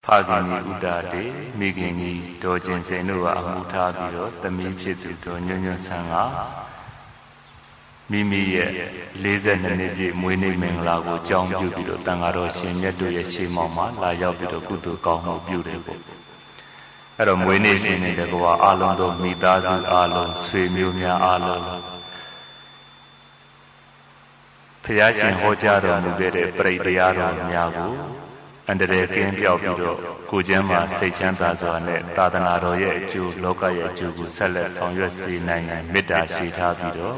Fagini Udade, Migini, Dojin Senua Mutabiro, the Michitu, Nyun Sanga, Mimi, Lizen and Niji, Winnie Menglago, John Bubido, Tangaro, Shenetu Yachimoma, La Yabido Kutu, Kamu, beautiful. Adam Winnie in the Goa, Alondo, Midazu, Alo, Swimumia, Alo. Piashin Hojaro, Nubere, Prediaro, Miago. Under the game of Kujama, Sechantazo, and Tadanaro Yeju, Loka Yeju, Select on USC 9, Mida Shita Bido.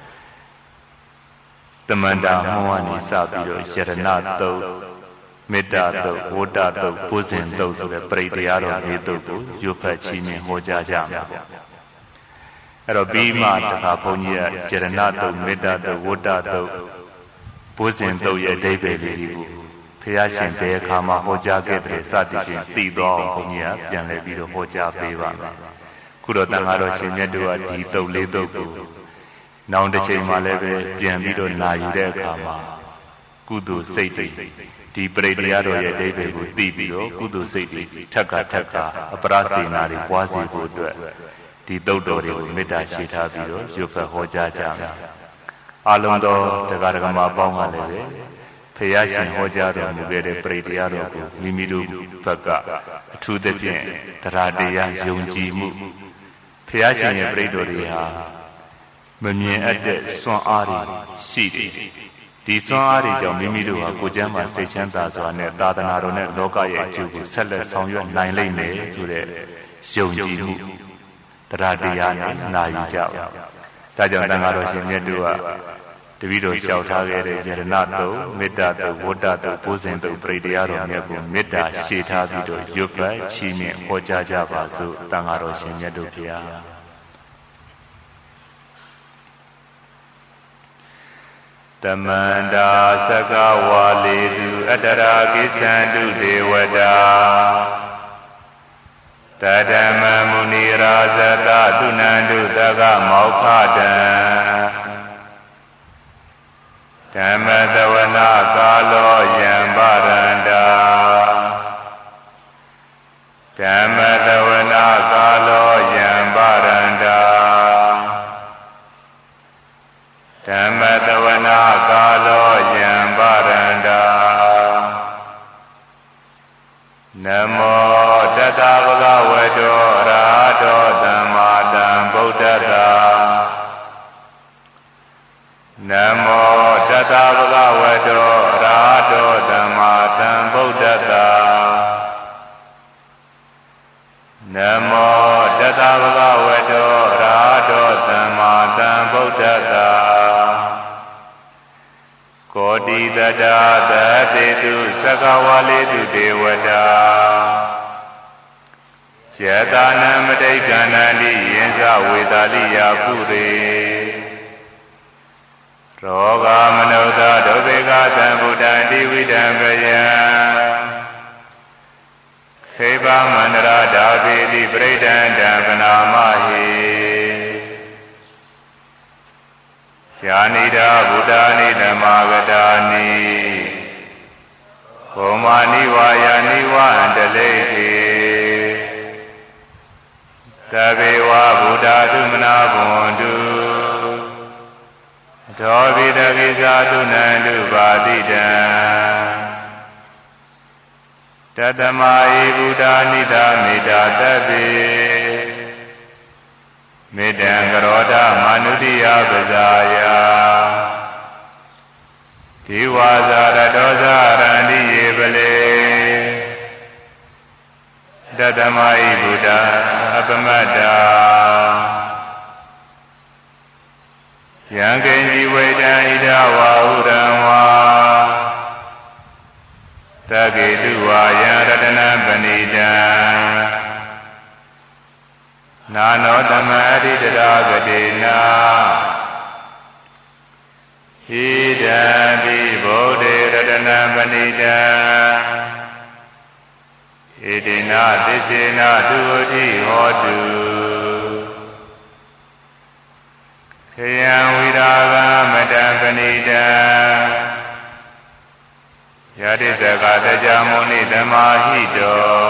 The Manda Moani Sabido, Sheranato, Mida, Woda, Puzin, those of the Prediaro, Vido, Yupachini, Hojajama. Robima, Taponia, Sheranato, Mida, Woda, Puzin, though ye David. Piashin Bear Kama Hoja Gebre, Satishin, Sido, Honia, Janlevido Hoja Beva. Kurotangaro Shinedua, Dito Lidoku. Now the Chema Leve, Janvido Nayude Kama. Kudu Sati, Di Brediado Ye David with Dibio, Kudu Sati, Taka Taka, Abrasi Nari, Wazi Budu, Di Dodori, Mida Shitabido, Jufa Hoja Jam. Alondo, the Gargama Bonga Leve. Piashin Hojaro, Mugere, Prediaro, Mimidu, Faga, to the Pien, Taradia, Yonji Mu. Piashin Bredoria, Mumien at the Son Ari, City. The Son Ari, Mimidu, Kujama, Sechantas, and Tadanaro, Loka, Jugu, Seller, Sonyo, 9 lane to the Yonji Mu. Taradia, Naija. Tajanangaro, Shinedua. The video shall target Jernato, Medato, Wodato, Puzinto, Prediaro, Nebu, Meda, Shita Video, Yupa, Chini, Hojaja, Basu, Tangaro, Shinyadupia. The Manda Sagawa Ledu, Adaraki Sandu Dewada. Tadama Munira Zata, Dunandu, Daga Maukada. Tamadavana Kalo Yambaranda Tamadavana Kalo Yambaranda Tamadavana Kalo Yambaranda Namo Tatavaga Vedo Rado Dhammadam Buddhata Namo Tatavaga Vedo Rado Dhammadam Buddhata Namo Tatavaga Vedo Rado Dhammadam Buddhata Kodi Dada Dadetu Sagawaletu Devada Chetanam Madaikanandi Yensa Vedaliya Pure Roga Manoda Dovega Sambuddha Dividam Gaya Heva Mandara Davidi Bredan Davanamahi Janida Buddhani Dhammagadani Homani Vayani Vandaleki Tabewa Buddha Dumna Bundu Dovida Vizadu Nandu Vadida Tatamai Buddha Nida Mida Tabi Midangaroda Manudiya Vazaya Tiwazara Doza Randi Yevale Tatamai Buddha Apamada Yangenji Vedan Ida Wahudanwa Tageduwa Yanradana Banida Nano Dhamadi Dadagadena Hidambi Bodhi Radana Banida Idina Disina Duoti Hodu Kayan Viraga Madampanida Yadisaka Tajamuni Dhamahito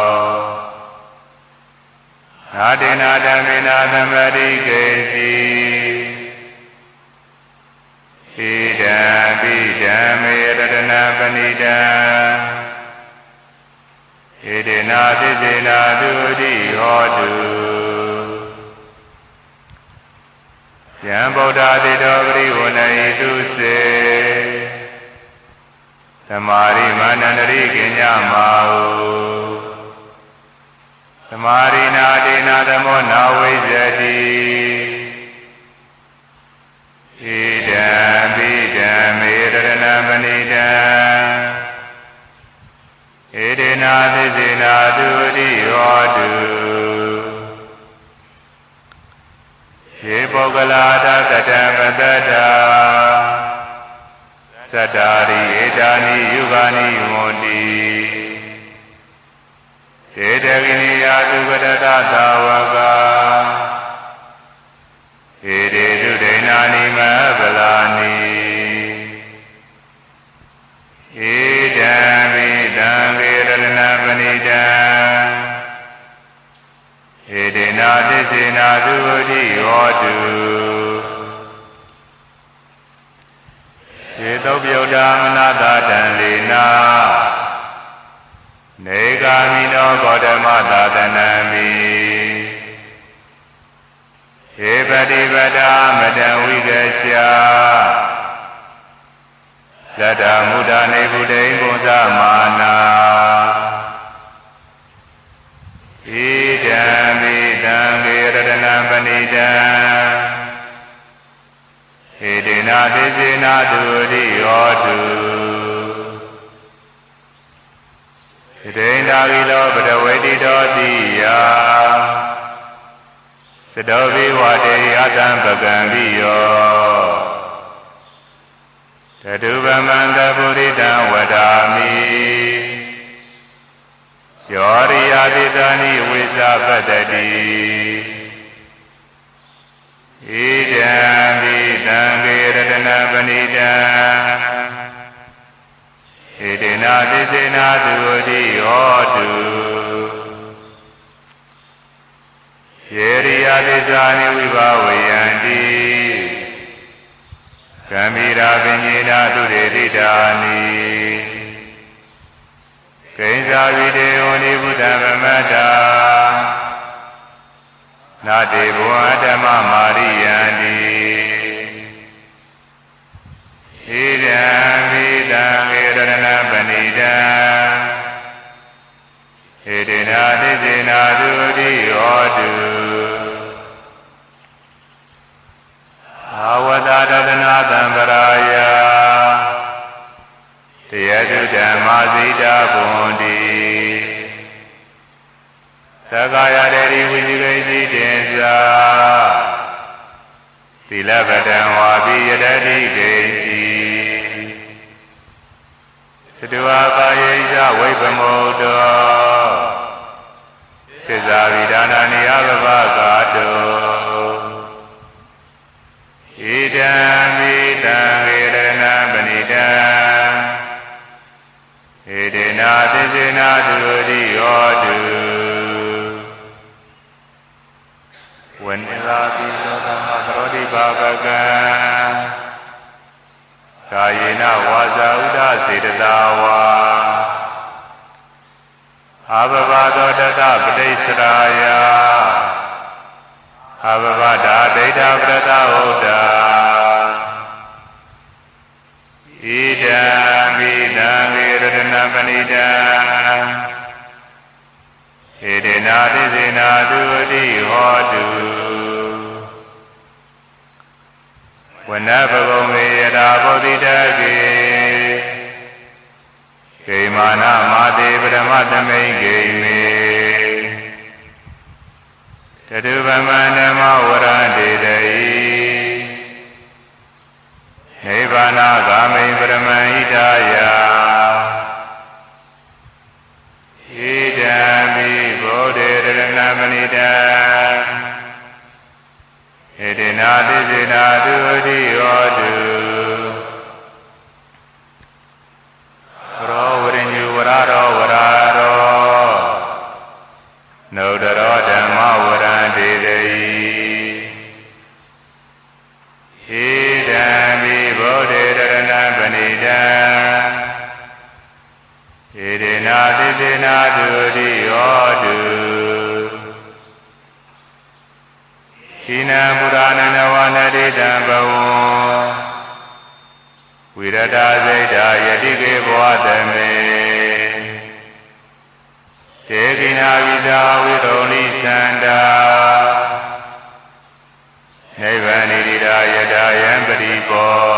တေနာဓမ္မေနာသမတိကေစီဣဒံပိဓမ္မေရတနာပဏိတံဣဒေနာသိစေနာသူတိဟောတုယံဗုဒ္ဓတိတောပရိဝဏိတုစေသမာရိမန္တန္တရိကိညမာဟုသမာရိနာတေနာသမောနာဝိဇ္ဇတိဣဒံပိဓမ္မေရတနာပဏိတံဣဒေနာသိစေနာသူတိဟောတုယေပုဂ္ဂလာတသတ္တပတ္တတာသတ္တာရိဧတာနိယုဂာနိဝန္တိဧတကိနိယာသုဂတတသာဝကဧတေတုဒိဏာနိမဗလာနိဣဒံပိသံဃေရတနာပဏိတံဣဒေနာသစ္စေနာသုတိဟောတုဧတုပ္ပယုဒ္ဓမနတတံလေနာနေဂာမိနောဂေါတမသာသနံမိဧပတိပဒာမတံဝိကရှာသတ္တမုဒ္ဒနေဗုဒိံပုံသမာနာဣဒံမိတံဃေရတနာပဏိတံဣဒေနာသိစေနာသူတိဟောတုဣဒိန္ဒာဂိလောပတဝေတိတောတိယသတောဘိဝတေအတံပကံပိယောတတုဗမန္တပုရိတံဝဒာမိယောရိယာတိသနိဝိသပတ္တိဣဒံပိသံဃေရတနာပဏိတံဣဒေနာသစ္စေနာသူတိဟောတုယေရိယာသစ္စာနိဝိဘဝေယံတိဂမ္ဗီရာပညေနာသူရေတိတာနိကိဉ္စာဝိတေဝနိဗုဒ္ဓဗမတ္တာနာတေဘောဓမ္မမာရိယံတိဣဒံမိတံဃေရတနာပဏိတံဣဒေနာသစ္စေနာသူတိဟောတုအာဝတ္တရတနာသံဗရာယတယတုဓမ္မာဇိတာဘွန်တိသက္ကာယတေရိဝိဇိကိသိတေသာ Silabadam wabiyadadi geci Sedua kaya waipamodo Sezavidana niyabhavagato Idam vidam vedana banidam Idena tisena dudi yodu Vanilati sotama karodi babagam Kayena waza uda siddhawa Abhavado tata padesraya Abhavada data prata oda Idam vidam viradana panidam Idena tisena dudi hodu Vanabhavame yada bodhidage Kaimana mate brahmatame gaime Taduvamandama varandedai Nivana game brahmahidaya Idami bodhirana manidam Idena tisena dudi yodu Varo varinyu vararo vararo Nodaro dhamma varan တုတိဟောတုဣနံပုရာဏနဝနတိတံဘဝံဝိရတစိတ်တာယတိကေဘောသမေတေကိနာဝိဇာဝိရုံလိသန္တာနိဗ္ဗာနိရိဒာယတာယံပရိပော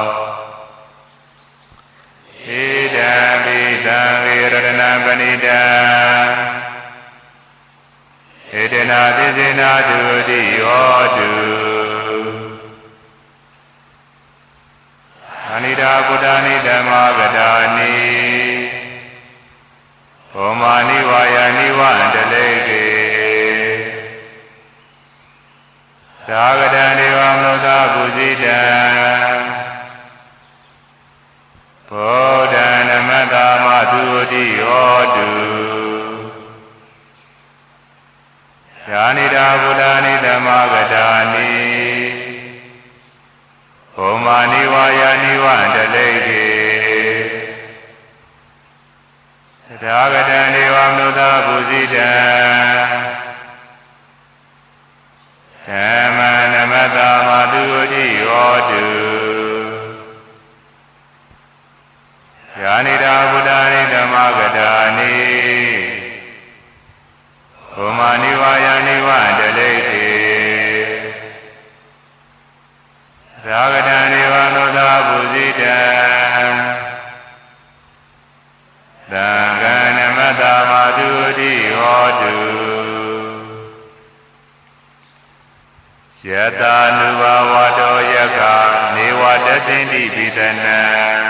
ဣဒံပိသံဝေရတနံပဏိတံဣတနာတိစေနာတုတိဟောတုအနိဒာကုတ္တနိဓမ္မဂတာနိဟောမာနိဝါယနိဝန္တလေကေသာဂတံဒေဝမနောသာပုဇိတံဘောဓံနမတ္တမသုတိဟောတုယာနိဒာကုတ္တနိဓမ္မဂတာနိဟောမာနိဝါယနိဝန္တလေကေသထာဂတံဒေဝမနုဿပုဇိတံဓမ္မနမတ္တမသုတိဟောတုယာနိဒာကုတ္တနိဓမ္မဂတာနိဟောမာနိဝါယနိဝန္တလေကေသာဂတံဒေဝမနုဿပုဇိတံသံဃာနမတ္တမသုတိဟောတုယတာနုဘာဝတောယကနေဝတသိတိပိတနံ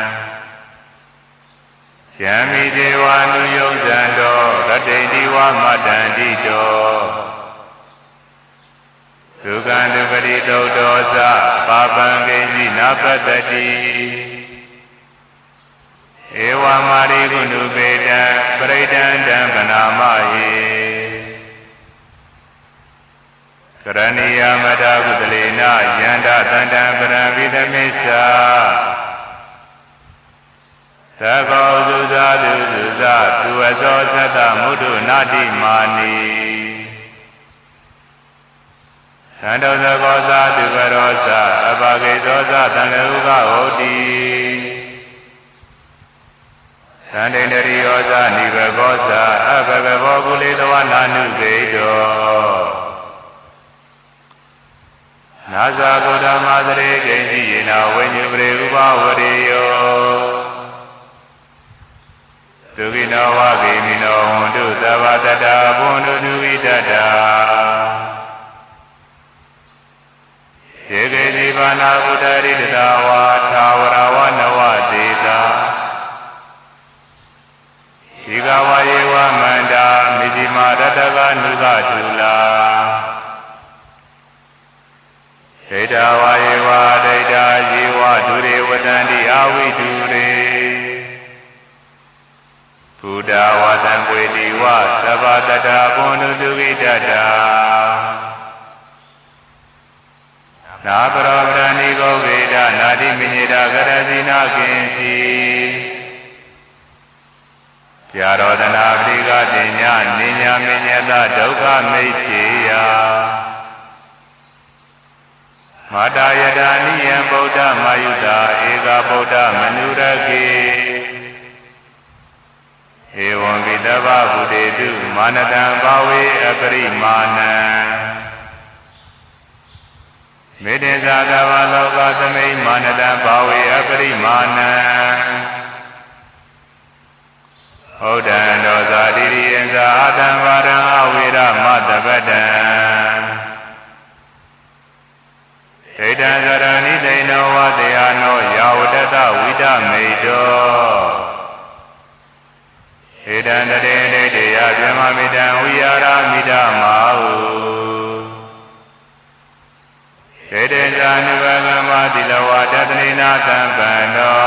ယံမိဒေဝနုယုဇံတောရတိတိဝမတ္တန္တိတောဒုက္ခံဒုပရိသုတ်တောသပါပံကိဉ္စီနာပတ္တိဧဝမာရိကုဏုပေတံပရိဒန္တံဗနာမဟိကရဏီယမတကုတလေနယန္တတန္တံပရံဝိသမိစ္ဆာသကောသုဇာတုသုဇာသူဝဇောသတ္တမုဒ္ဒနာတိမာနိသန္တောသကောဇာတုကရောဇာအပဂေသောဇာသံဃဥကဟောတိသန္တိန္ဒရိယောဇာနိဘဂောဇာအဘဂဘောကုလေသဝနာနုကေတောနာဇာဗုဒ္ဓမာသရေကိဉ္စီယေနဝိညုပရေဥပဝရေယောဒုက္ခိနောဝဂိမိနောဟွန်တုသဗ္ဗတတ္တာဘုံတုဒုဝိတတ္တာယေကေနိဗ္ဗာနဗုဒ္ဓရိတတဝါသာဝရဝနဝသေတာဒီကဝယေဝမန္တာမိတိမာရတကနုကတုလာဒိဋ္ဌဝါယေဝဒိဋ္ဌာယေဝဒုရေဝတန္တိအဝိတုရေဘုဒ္ဓဝါသံဝေတိဝသဗ္ဗတတ္တာဘုံတုဒုဝိတတ္တာနာပရောပရဏိကောဝေဒနာတိမိညေတာကရတိနာကိဉ္စီပြာရောဒနာပရိကတိညာနိညာမိညတဒုက္ခမိတ်ချေယမာတာယတာနိယံဗုဒ္ဓမာယုတာဧကဗုဒ္ဓမနုရခေဧဝံပိတဗ္ဗဗုတေတုမာနတံဘာဝေအပရိမာဏံမေတ္တေသာသဗ္ဗလောကသမိမာနတံဘာဝေအပရိမာဏံဟုတ်တံဒောဇာတိရိယံသာအတံဝရံအဝိရမတပတံဒိဋ္ဌံသရဏိဒိဏောဝတေယနောယာဝတ္တဝိဒမေတောဧတံတရေဒိဋ္ဌေယဗြဟ္မမိတံဝိယာရမိတမာဟုဒိဋ္ဌေဇာနုဘဂမတိလဝတတနေနာသံပန္နော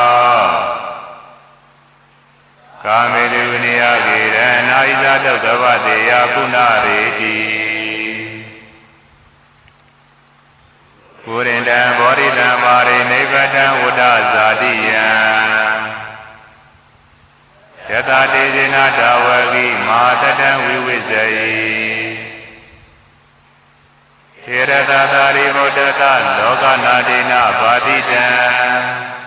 ကာမေတုနိယဂေရနာဣဇာတုတ်ကဗတေယပုဏ္ဏရေတိပုရိန္ဒံဘောဓိတံမာရိနိဗ္ဗတံဝတ္တဇာတိယံယตาเตเจนะดาวกีมหาตตังวิวิสยเทระตาตาริโมตตะโลกนาเดนะปาติตัง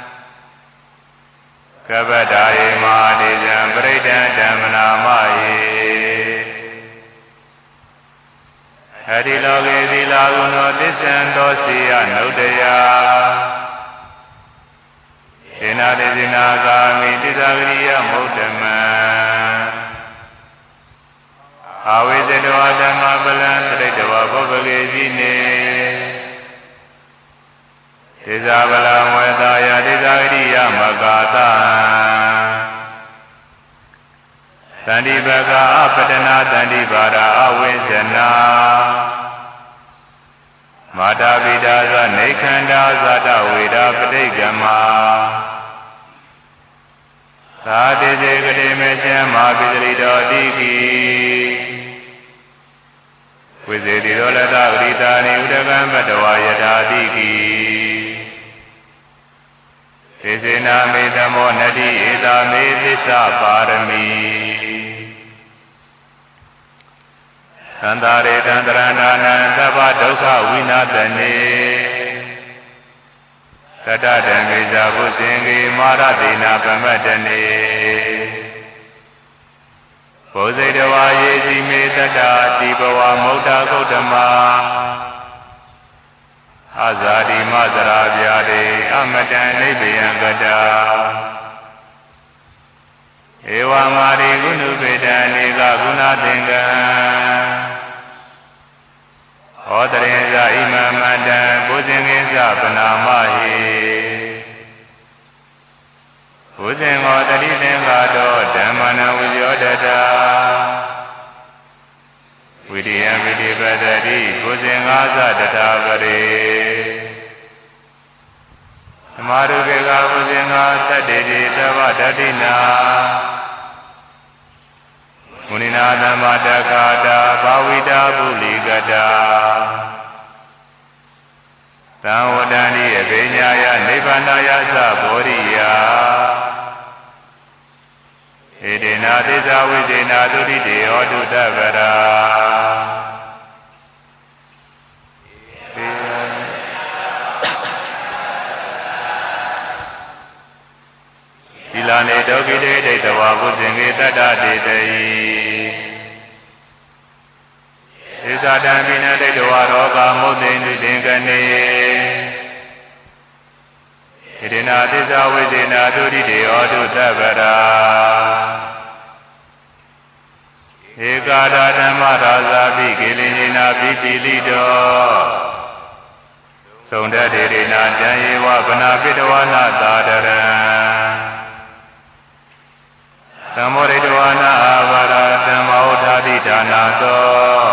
กบดายิมหาเดจังปริดังธัมมนามายิอริโลเกติลากุโนติสันโตสียนอุตยาเจนะเดจินากามิติสากริยมุตตมังอาวิเสตวะธัมมปลังตริตวะภพเกสีเนติสาปลังเวตายาติสากริยมกาตาตันติปะกะอปตนาตันติบาราอวิสนาမာတာပိတာသနေခန္ဓာသတ္တဝေဒပဋိက္ခမသာတိစေကတိမေချမ်းမာပိစရိတောတိကိဝိဇေတိရောလတဂရိတာနိဥဒကံပတဝါယတာတိကိသေစေနာမေတမောနတိဧတာမေသစ္စာပါရမီသန္တာရေတန္တရဏာနံသဗ္ဗဒုက္ခဝိနာသနေတတတံမေဇာဘုဇင်ကေမာရတိနာပမတ္တနေဘုဇိတဝါယေစီမေတတ္တာတိဘဝမௌဒ္ဒဂௌတမအဇာတိမသရာဗျာတိအမတံနိဗ္ဗယံကတာဧဝမာရိကုဏုပေတံနေကဂုဏသင်္ကံဟောတရင်ဇာဣမမတံဘုဇင်ကိသပနာမဟိဘုဇင်ဟောတတိသင်္ဃာတောဓမ္မနာဝိယောတတာဝိရိယမိတိပတ္တိဘုဇင်္ဂါသတတာပရေသမာရုကေကဘုဇင်္ဂါသတ္တေတိသဗ္ဗတတိနာမုနိနာသမ္မာတက္ခာတာဘာဝိတာပုလိကတာသံဝတ္တန္တိအဘိညာယနိဗ္ဗာနယသဘောရိယဧတေနာသစ္စာဝိဇေနာသုတိတေဟောတုတဗရာသီလနေဒုက္ခိတေဒိဋ္ဌဝါဘုဇင်ကေတတ္တတေတိသစ္စာတံပိနဒိဋ္ဌဝါရောဂမုတ်တိန်တုတင်ကနေဣတိနာသစ္စာဝိဇေနာသုတိတေဟောတုသဗ္ဗရာဧကာဒဓမ္မရာဇာပိကိလေနေနာပိပိလိတောသုံတတေရိနာတံယေဝဗနာပိတဝနာသာဒရံသမောရိတဝနာအာဘာရဓမ္မောဓာတိဒါနာတော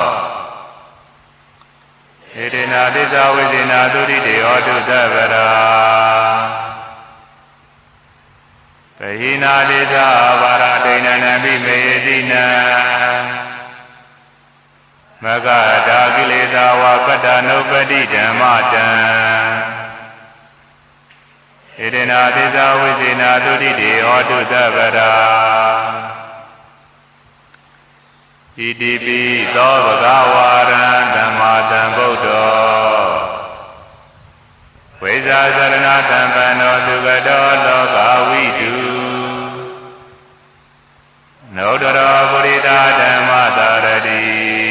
ဧတေနာသစ္စာဝိဇေနာသုတိတေဟောတုသဗ္ဗရာပဟိနာသစ္စာအာဘာရဒိဏနံပိမေယတိနံမဂ္ဂဒါကိလေသာဝပတ္တနုပတိဓမ္မတံဧတေနာသစ္စာဝိဇေနာသုတိတေဟောတုသဗ္ဗရာဣတိပိသောဘဂဝါရံဓမ္မာတံဗုဒ္ဓောဝိဇာသရဏတံပန္နောသုဂတောလောကဝိတုနောတရောပုရိသဓမ္မသာရတိ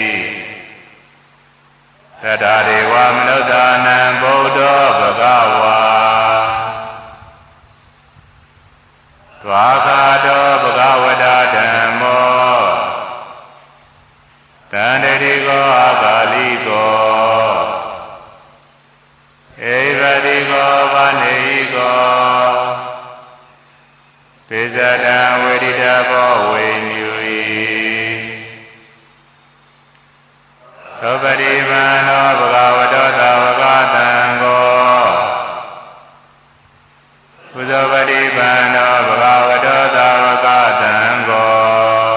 တတ္တဒေဝမနုဿာနံဗုဒ္ဓောဘဂဝါသွာကာတောဘဂဝတာဓမ္မောတန္တိတိကောအာဂါလိကောဧဝတိကောဗာနေကောပိဇဒံဝေရိတဘောဝေညူဤသောပရိမန္နောဘဂဝတောသာဝကတံကောကုသောပရိပန္နောဘဂဝတောသာဝကတံကော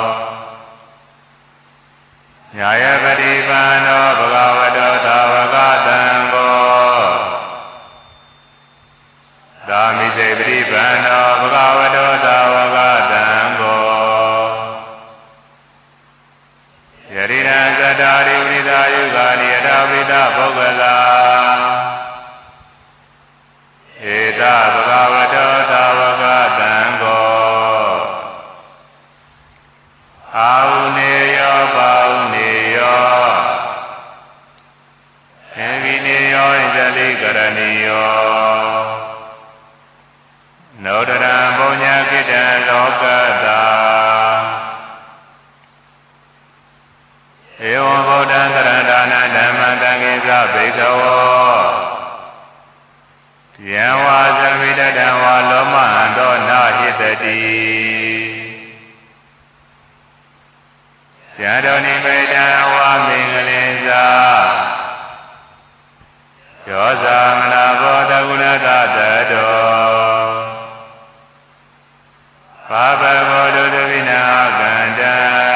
ညာယပရိပန္နောဘဂဝတောသာဝကတံကောသာမိစေပရိပန္နောဘဂဝတောသာဝကတံကော Yarina Zadari Unida Yugani Adavida Bogala Eda Bhagavato Tavaga Dango Auneyo Pauneyo Evineyo Injali Karaniyo Nodaram Bonya Kitan Lokata Ewa Bodhan Tarandana Dhammantangisa Bhikkhavo Yanwa Samita Dhamma Loma Ando Na Hitati Jandoni Medan Wa Mingalinsa Yosa Manabodha Gunata Tato Papa Bodhu Devina Ganda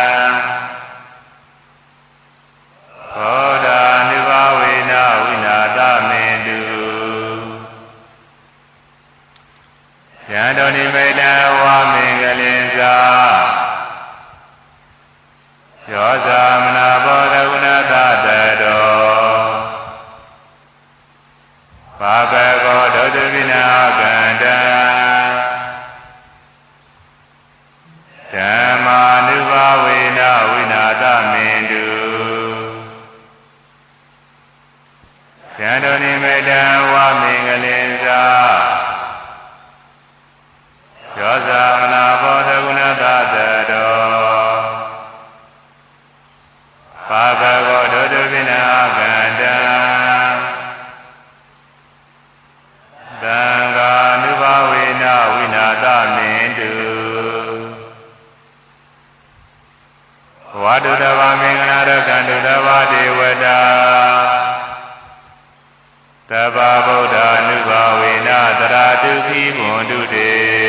Bodha Nivavina Vinata Mendu Jandoni Medan Wa Mingalinsa Yosa Manabodha Gunata Tato Papa Bodhu Devina Ganda Dhamma Nivavina Vinata Mendu Jandoni Medan Wa Mingalinsa Yosa Manabodha Gunata Tato Papa Bodhu Devina Ganda Dhamma Nivavina Vinata Mendu Vadudava Mingana Kandudava Devata Tava Bodha Nubhavena Taratuki Bundude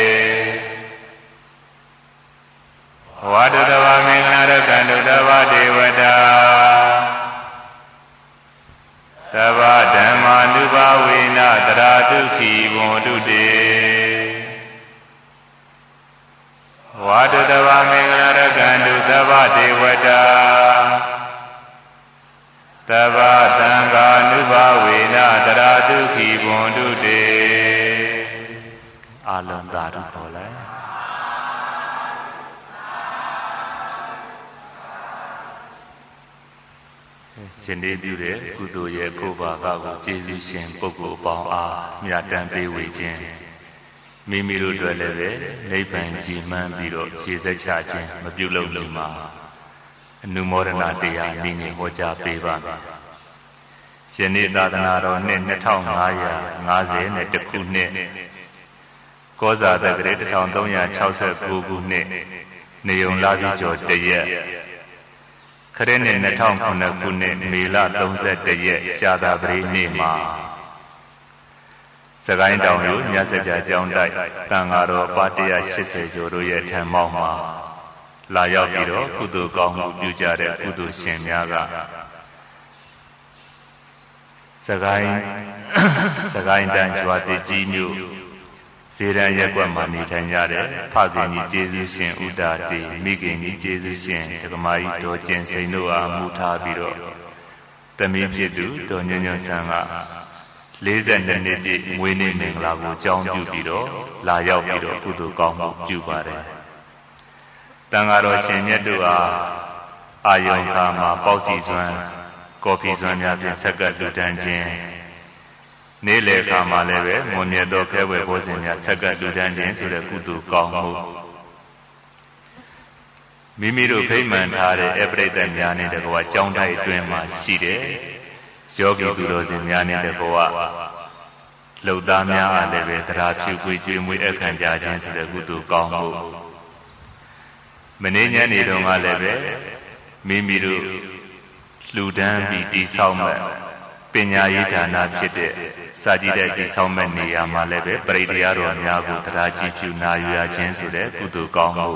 Vadudava Mingana Kandudava Devata Tava Dhamma Nubhavena Taratuki Bundude Vadudava Mingana Kandudava Devata Tava Dhamma Nubhavena Taratuki Bundude Alam Dharu Boleရှင်လေးပြုတဲ့ကုသိုလ်ရဲ့ကိုယ်ပါကကိုကျေးဇူးရှင်ပုဂ္ဂိုလ်အပေါင်းအားမြတ်တမ်းပေးဝေခြင်းမိမိတို့တွေ့လည်းပဲနိဗ္ဗာန်ကြည်မှန်းပြီးတော့ခြေဆက်ချခြင်းမပြုလုပ်လို့မှာအနုမောဒနာတရားနည်းနည်းဟောကြားပေးပါမယ်။ရှင်နေ့သာသနာတော်နှစ်2550ခုနှစ်ကောဇာတက္ကရာ1369ခုနှစ်နေုံလာပြီးကျော်တရက်ခရစ်နှစ်2009ခုနှစ်မေလ31ရက်ကြာသပတေးနေ့မှာစကိုင်းတောင်မြို့မြတ်စကြာကျောင်းတိုက်တန်ဃာတော်ပါ180ကျော်တို့ရဲ့ထံမောက်မှာလာရောက်ပြီးတော့ကုသိုလ်ကောင်းမှုပြုကြတဲ့ကုသိုလ်ရှင်များကစကိုင်းတိုင်းကျွာတိကြီးမြို့ဇေရန်ရက်ကွက်မှာနေထိုင်ကြတဲ့ဖခင်ကြီးကျေးဇူးရှင်ဥဒါတိမိခင်ကြီးကျေးဇူးရှင်ဒကမာကြီးတော်ကျင်စိန်တို့အားမူထားပြီးတော့တမီးဖြစ်သူတော်ညွန့်ညွန့်ဆန်းက42နှစ်ပြည့်မွေးနေ့မင်္ဂလာကိုကြောင်းပြုပြီးတော့လာရောက်ပြီးတော့ကုသိုလ်ကောင်းမှုပြုပါတယ်။တန်ဃာတော်ရှင်မြတ်တို့အားအာယုံခါမှာပေါက်စီစွမ်းကော်ဖီစွမ်းများဖြင့်ဆက်ကပ်လူတန်းခြင်းနေ့လယ်ခါမှာလည်းပဲမွန်မြတ်တော်ခဲဝဲဘောဇင်များဆက်ကပ်လူတန်းခြင်းဆိုတဲ့ကုသိုလ်ကောင်းမှုမိမိတို့ဖိမှန်ထားတဲ့အပရိသတ်များနဲ့တကွာကြောင်းတိုက်အတွင်းမှာရှိတဲ့ယောဂီသူတော်စင်များနဲ့တကွာလှုပ်သားများအားလည်းပဲတရားဖြူခွေကျွေးမွေးအခမ်းကြခြင်းဆိုတဲ့ကုသိုလ်ကောင်းမှုမနေ့ညနေတုန်းကလည်းပဲမိမိတို့လှူဒန်းပြီးတည်ဆောက်မဲ့ပညာရေးဌာနဖြစ်တဲ့စာကြည့်တဲ့တည်ဆောက်မဲ့နေရာမှာလည်းပဲပရိတရားတော်များကိုတရားကြည်ဖြူနာယူရခြင်းဆိုတဲ့ကုသိုလ်ကောင်းမှု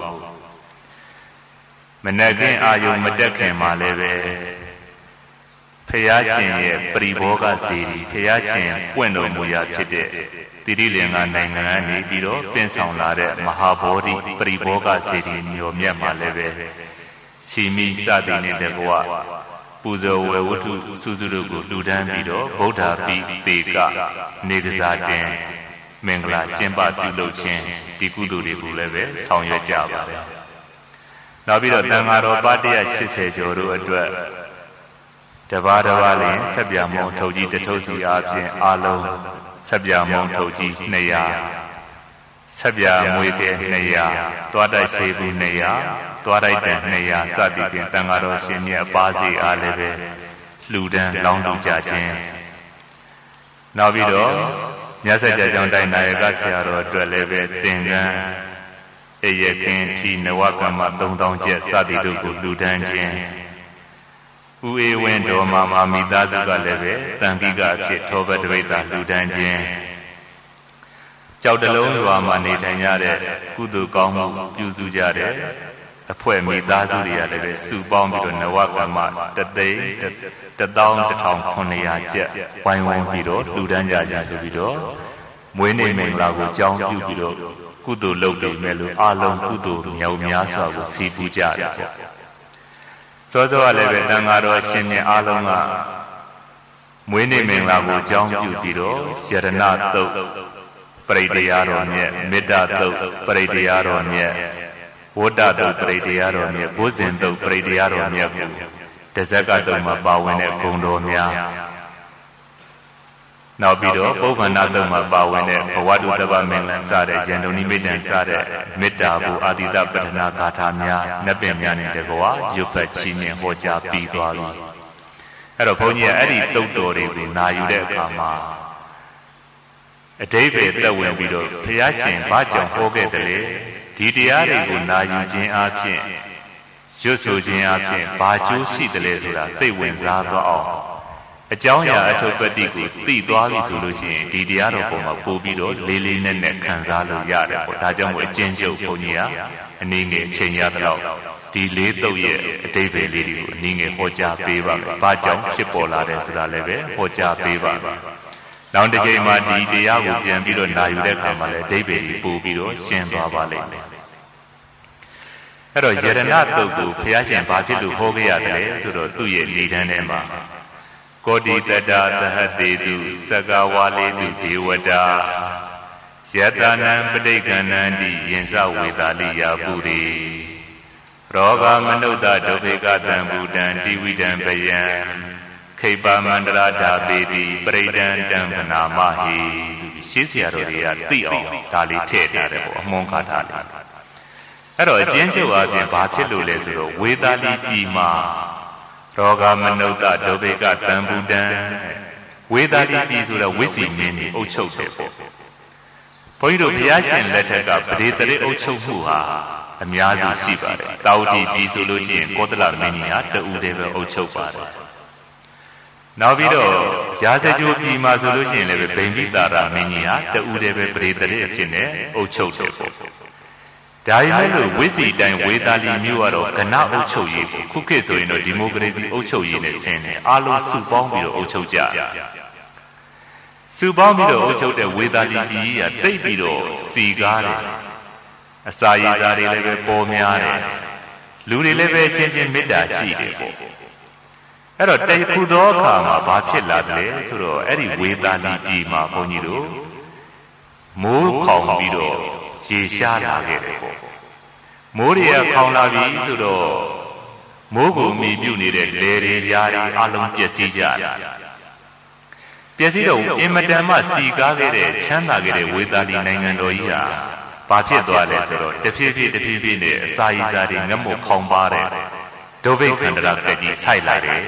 မနက်ကင်းအာယုံမတက်ခင်မှာလည်းပဲဖရာရှင်ရဲ့ပရိဘောဂစေတီဖရာရှင်ပွင့်တော်မူရာဖြစ်တဲ့တိရိလင်္ကာနိုင်ငံကနေပြီးတော့ပင့်ဆောင်လာတဲ့မဟာဗောဓိပရိဘောဂစေတီမြို့မြတ်မှာလည်းပဲရချီမီစသည်နှင့်တကွပူဇော်ဝယ်ဝတ္ထုစုစုတို့ကိုလှူဒန်းပြီးတော့ဗုဒ္ဓပိသေကနေကစားတင်မင်္ဂလာကျင့်ပပြုလုပ်ခြင်းဒီကုသိုလ်တွေကိုလည်းပဲဆောင်ရွက်ကြပါတယ်။နောက်ပြီးတော့တန်ဃာတော်ပါ180ကျော်တို့အတွက်တပါးလင်ဆက်ပြမုံထုတ်ကြီးတထုပ်စီအားဖြင့်အလုံးဆက်ပြမုံထုတ်ကြီး200ဆက်ပြမွေတဲ့200သွားတိုက်ဆေးဘူး200သွားတိုက်တန်200စသည်ဖြင့်တန်ဃာတော်ရှင်မြတ်ပါးစီအားလည်းပဲလှူဒန်းလောင်းလူကြခြင်းနောက်ပြီးတော့မြတ်စွာဘုရားကျောင်းတိုင်းနာယကဆရာတော်အတွက်လည်းပဲသင်္ကန်းအေရခင်ချီနဝကမ္မ3000ကျပ်စသည်တို့ကိုလှူဒန်းခြင်းဥအေဝင်းတော်မှာမိသားစုကလည်းပဲတန်ခိကအဖြစ်ထောဘတပိဋကလှူဒန်းခြင်းကြောက်တလုံးရွာမှာနေထိုင်ရတဲ့ကုသိုလ်ကောင်းမှုပြုစုကြတဲ့အဖွဲမိသားစုတွေကလည်းပဲစုပေါင်းပြီးတော့နဝကမ္မ1,1,900ကျပ်ဝိုင်းဝန်းပြီးတော့လှူဒန်းကြကြဆိုပြီးတော့မွေးနေ့မင်္ဂလာကိုကြောင်းပြုပြီးတော့ကုသိုလ်လုပ်ပြီးမဲ့လို့အလုံးကုသိုလ်မြောက်များစွာကိုစီပူကြတယ်ပေါ့စောစောကလည်းပဲတန်ဃာတော်ရှင်မြတ်အလုံးကမွေးနေ့မင်္ဂလာကိုကြောင်းပြုပြီးတော့ယရဏသုတ်ပရိတရားတော်မြတ်မေတ္တာသုတ်ပရိတရားတော်မြတ်ဝတ္တသုတ်ပရိတရားတော်မြတ်ဘုဇင်သုတ်ပရိတရားတော်မြတ်ကိုတဇက်ကတုံမှာပါဝင်တဲ့ဂုဏ်တော်များနောက်ပြီးတော့ပုဗ္ဗန္နသုတ်မှာပါဝင်တဲ့ဘဝတုတ္တဗမင်္ဂလာစတဲ့ယန္တုန်ိမိတ္တံစတဲ့မေတ္တာဘူအာတိတပတ္ထနာဂါထာများနတ်ပင်များနဲ့တကွာရွတ်ဖတ်ချီးမြှင့်ဟောကြားပြီးသွားပြီအဲ့တော့ဘုန်းကြီးကအဲ့ဒီသုတ်တော်တွေကိုနာယူတဲ့အခါမှာအတိတ်ပဲသက်ဝင်ပြီးတော့ဘုရားရှင်ဘာကြောင့်ဟောခဲ့တယ်လဲဒီတရားတွေကိုနာယူခြင်းအပြင်ရွတ်ဆိုခြင်းအပြင်ဘာကျိုးရှိတယ်လဲဆိုတာစိတ်ဝင်စားသွားအောင်အကြောင်းအရာအထုပ်ပတ္တိကိုသိသွားပြီဆိုလို့ရှိရင်ဒီတရားတော်ပေါ်မှာပို့ပြီးတော့လေးလေးနက်နက်ခံစားလို့ရတယ်ပေါ့ဒါကြောင့်မို့အကျဉ်းချုပ်ဘုန်းကြီးကအနည်းငယ်အချိန်ရသလောက်ဒီလေးသုတ်ရဲ့အတိတ်ပဲလေးတွေကိုအနည်းငယ်ဟောကြားပေးပါမယ်ဘာကြောင့်ဖြစ်ပေါ်လာတယ်ဆိုတာလည်းပဲဟောကြားပေးပါမယ်နောက်တစ်ချိန်မှာဒီတရားကိုပြန်ပြီးတော့နာယူတဲ့အခါမှာလည်းအတိတ်ပဲပို့ပြီးတော့ရှင်းသွားပါလိမ့်မယ်အဲ့တော့ယရဏသုတ်ကိုဘုရားရှင်ဘာဖြစ်လို့ဟောခဲ့ရတယ်လဲဆိုတော့သူ့ရဲ့လေတန်းထဲမှာကောတိတတသဟတေတုသက္ကဝါလေတုဒေဝတာယတနံပဋိက္ခဏံတိယင်္စဝေသာလိယာပုရိရောဂမနုဿဒုဗေကတံဘူတံတိဝိတံပယံခိပမန္တရာဓာပေတိပရိဒံတံဗနာမဟိရှင်းစရာတော်တွေကသိအောင်ဒါလေးထည့်ထားတယ်ပေါ့အမွန်ကားထားတယ်အဲ့တော့အကျဉ်းချုပ်အပြင်ဘာဖြစ်လို့လဲဆိုတော့ဝေသာလိပြည်မှာရောဂမနုဿဒုဗေကတံဘူတံဝေသာလိပြည်ဆိုတော့ဝိစီမင်းကြီးအုပ်ချုပ်တယ်ပေါ့ဘုန်းကြီးတို့ဘုရားရှင်လက်ထက်ကပဒေတရေအုပ်ချုပ်မှုဟာအများစုရှိပါတယ်တာဝတိပြည်ဆိုလို့ရှိရင်ကောသလမင်းကြီးဟာတဦးတည်းပဲအုပ်ချုပ်ပါတယ်နောက်ပြီးတော့ရာဇဂိုပြည်မှာဆိုလို့ရှိရင်လည်းဗိမ္ပိတာရမင်းကြီးဟာတဦးတည်းပဲပဒေတရေအဖြစ်နဲ့အုပ်ချုပ်တယ်ပေါ့ဒါပေမဲ့လို့ဝိစီတိုင်းဝေသာလီမြို့ကတော့ကဏအုပ်ချုပ်ရေးခုခေတ်ဆိုရင်တော့ဒီမိုကရေစီအုပ်ချုပ်ရေးနဲ့ဆင်းတယ်အားလုံးစုပေါင်းပြီးတော့အုပ်ချုပ်ကြစုပေါင်းပြီးတော့အုပ်ချုပ်တဲ့ဝေသာလီပြည်ကတိတ်ပြီးတော့စီကားတယ်အစာရည်သားတွေလည်းပဲပေါ်များတယ်လူတွေလည်းပဲချင်းချင်းမေတ္တာရှိတယ်ပေါ့အဲ့တော့တခုသောအခါမှာဘာဖြစ်လာတယ်ဆိုတော့အဲ့ဒီဝေသာလီပြည်မှာဘုန်းကြီးတို့မိုးခေါင်ပြီးတော့ရေရှားလာခဲ့တယ်ပေါ့မိုးတွေကခေါင်လာပြီဆိုတော့မိုးကိုမြည်ပြုနေတဲ့လေတွေကြားတွေအလုံးပျက်စီးကြတယ်ပျက်စီးတော့အင်မတန်မှစီကားခဲ့တဲ့ချမ်းသာခဲ့တဲ့ဝေသာလီနိုင်ငံတော်ကြီးဟာဘာဖြစ်သွားလဲဆိုတော့တဖြည်းဖြည်းနဲ့အစာရည်သားတွေငတ်မွတ်ခေါင်ပါတဲ့ဒုဗိခန္ဓရာကတိဆိုင်လာတယ်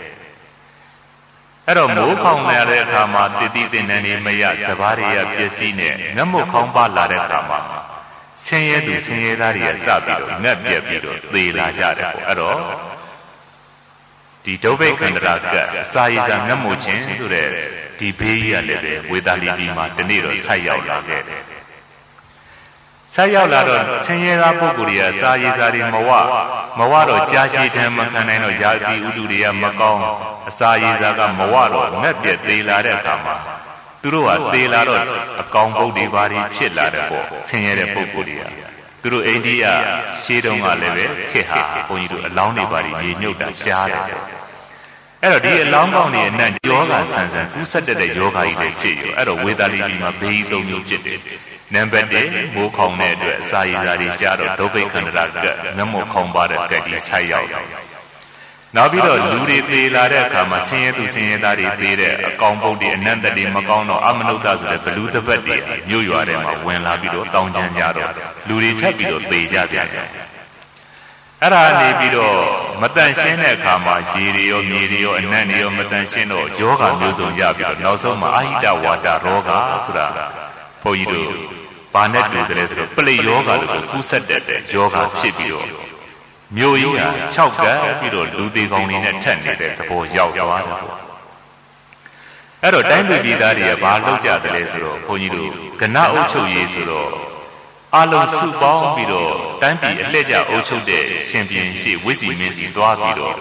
အဲ့တော့မိုးခေါင်လာတဲ့အခါမှာတတိတင်နန်းတွေမရစဘာတွေကပျက်စီးနေငတ်မွတ်ခေါင်ပါလာတဲ့အခါမှာဆင်းရဲသူဆင်းရဲသားတွေကစပြီးတော့ငတ်ပြက်ပြီးတော့သေလာကြတယ်ပေါ့အဲ့တော့ဒီဒုဗိခန္ဓရာကအစာရည်သားငတ်မွတ်ခြင်းဆိုတဲ့ဒီဘေးကြီးကလည်းပဲဝေသာလီပြည်မှာတနေ့တော့ဆိုက်ရောက်လာခဲ့တယ်ဆက်ရောက်လာတော့ဆင်းရဲသားပုဂ္ဂိုလ်တွေကစာရည်စာတွေမဝတော့ကြာရှည်တမ်းမခံနိုင်တော့ယာတိဥတုတွေကမကောင်းအစာရည်စာကမဝတော့ငတ်ပြက်သေးလာတဲ့အခါမှာသူတို့ကသေလာတော့အကောင်ပုတ်တွေဘာတွေဖြစ်လာတယ်ပေါ့ဆင်းရဲတဲ့ပုဂ္ဂိုလ်တွေကသူတို့အိန္ဒိယရှေးတုန်းကလည်းပဲခေတ်ဟာဘုန်းကြီးတို့အလောင်းတွေပါပြီးညှို့တာရှားတယ်အဲ့တော့ဒီအလောင်းကောင်းတွေအနံ့ယောဂဆန်ဆန်ကူးဆက်တဲ့ယောဂကြီးတွေဖြစ်ရောအဲ့တော့ဝေသာလီကြီးမှာဘေးသုံးမျိုးဖြစ်တယ်နံပါတ်1မိုးခေါင်တဲ့အတွက်အစာရည်ဓာတ်တွေရှားတော့ဒုဗိခန္ဓရာကမျက်မှောက်ခေါင်ပါတဲ့ကက်ကြီး6ရောက်တယ်နောက်ပြီးတော့လူတွေသေလာတဲ့အခါမှာဆင်းရဲသူဆင်းရဲသားတွေသေတဲ့အကောင်ပုတ်တွေအနန္တတွေမကောင်းတော့အမနုဿဆိုတဲ့ဘလူးတစ်ပတ်တွေမြို့ရွာထဲမှာဝင်လာပြီးတော့တောင်းကျမ်းကြတော့လူတွေထပ်ပြီးတော့သေကြပြန်တယ်အဲ့ဒါနေပြီးတော့မတန်ရှင်းတဲ့အခါမှာရေတွေရောမြေတွေရောအနံ့တွေရောမတန်ရှင်းတော့ယောဂမျိုးစုံရပြီးတော့နောက်ဆုံးမှာအာဟိတဝါဒရောဂါဆိုတာဘုန်းကြီးတို့ဘာနဲ့တူတယ်လဲဆိုတော့ပလိယောဂလို့ကူးဆက်တဲ့ယောဂဖြစ်ပြီးတော့မြို့ကြီးက6ကပ်ပြီးတော့လူသေးကောင်းတွေနဲ့ထက်နေတဲ့သဘောရောက်သွားတယ်အဲ့တော့တိုင်းပြည်ပြည်သားတွေကဘာလုပ်ကြတယ်လဲဆိုတော့ဘုန်းကြီးတို့ကဏအုပ်ချုပ်ရေးဆိုတော့အလုံးစုပေါင်းပြီးတော့တိုင်းပြည်အလှည့်ကျအုပ်ချုပ်တဲ့ရှင်ပြန်ရှိဝိဇီမင်းစီသွားပြီးတော့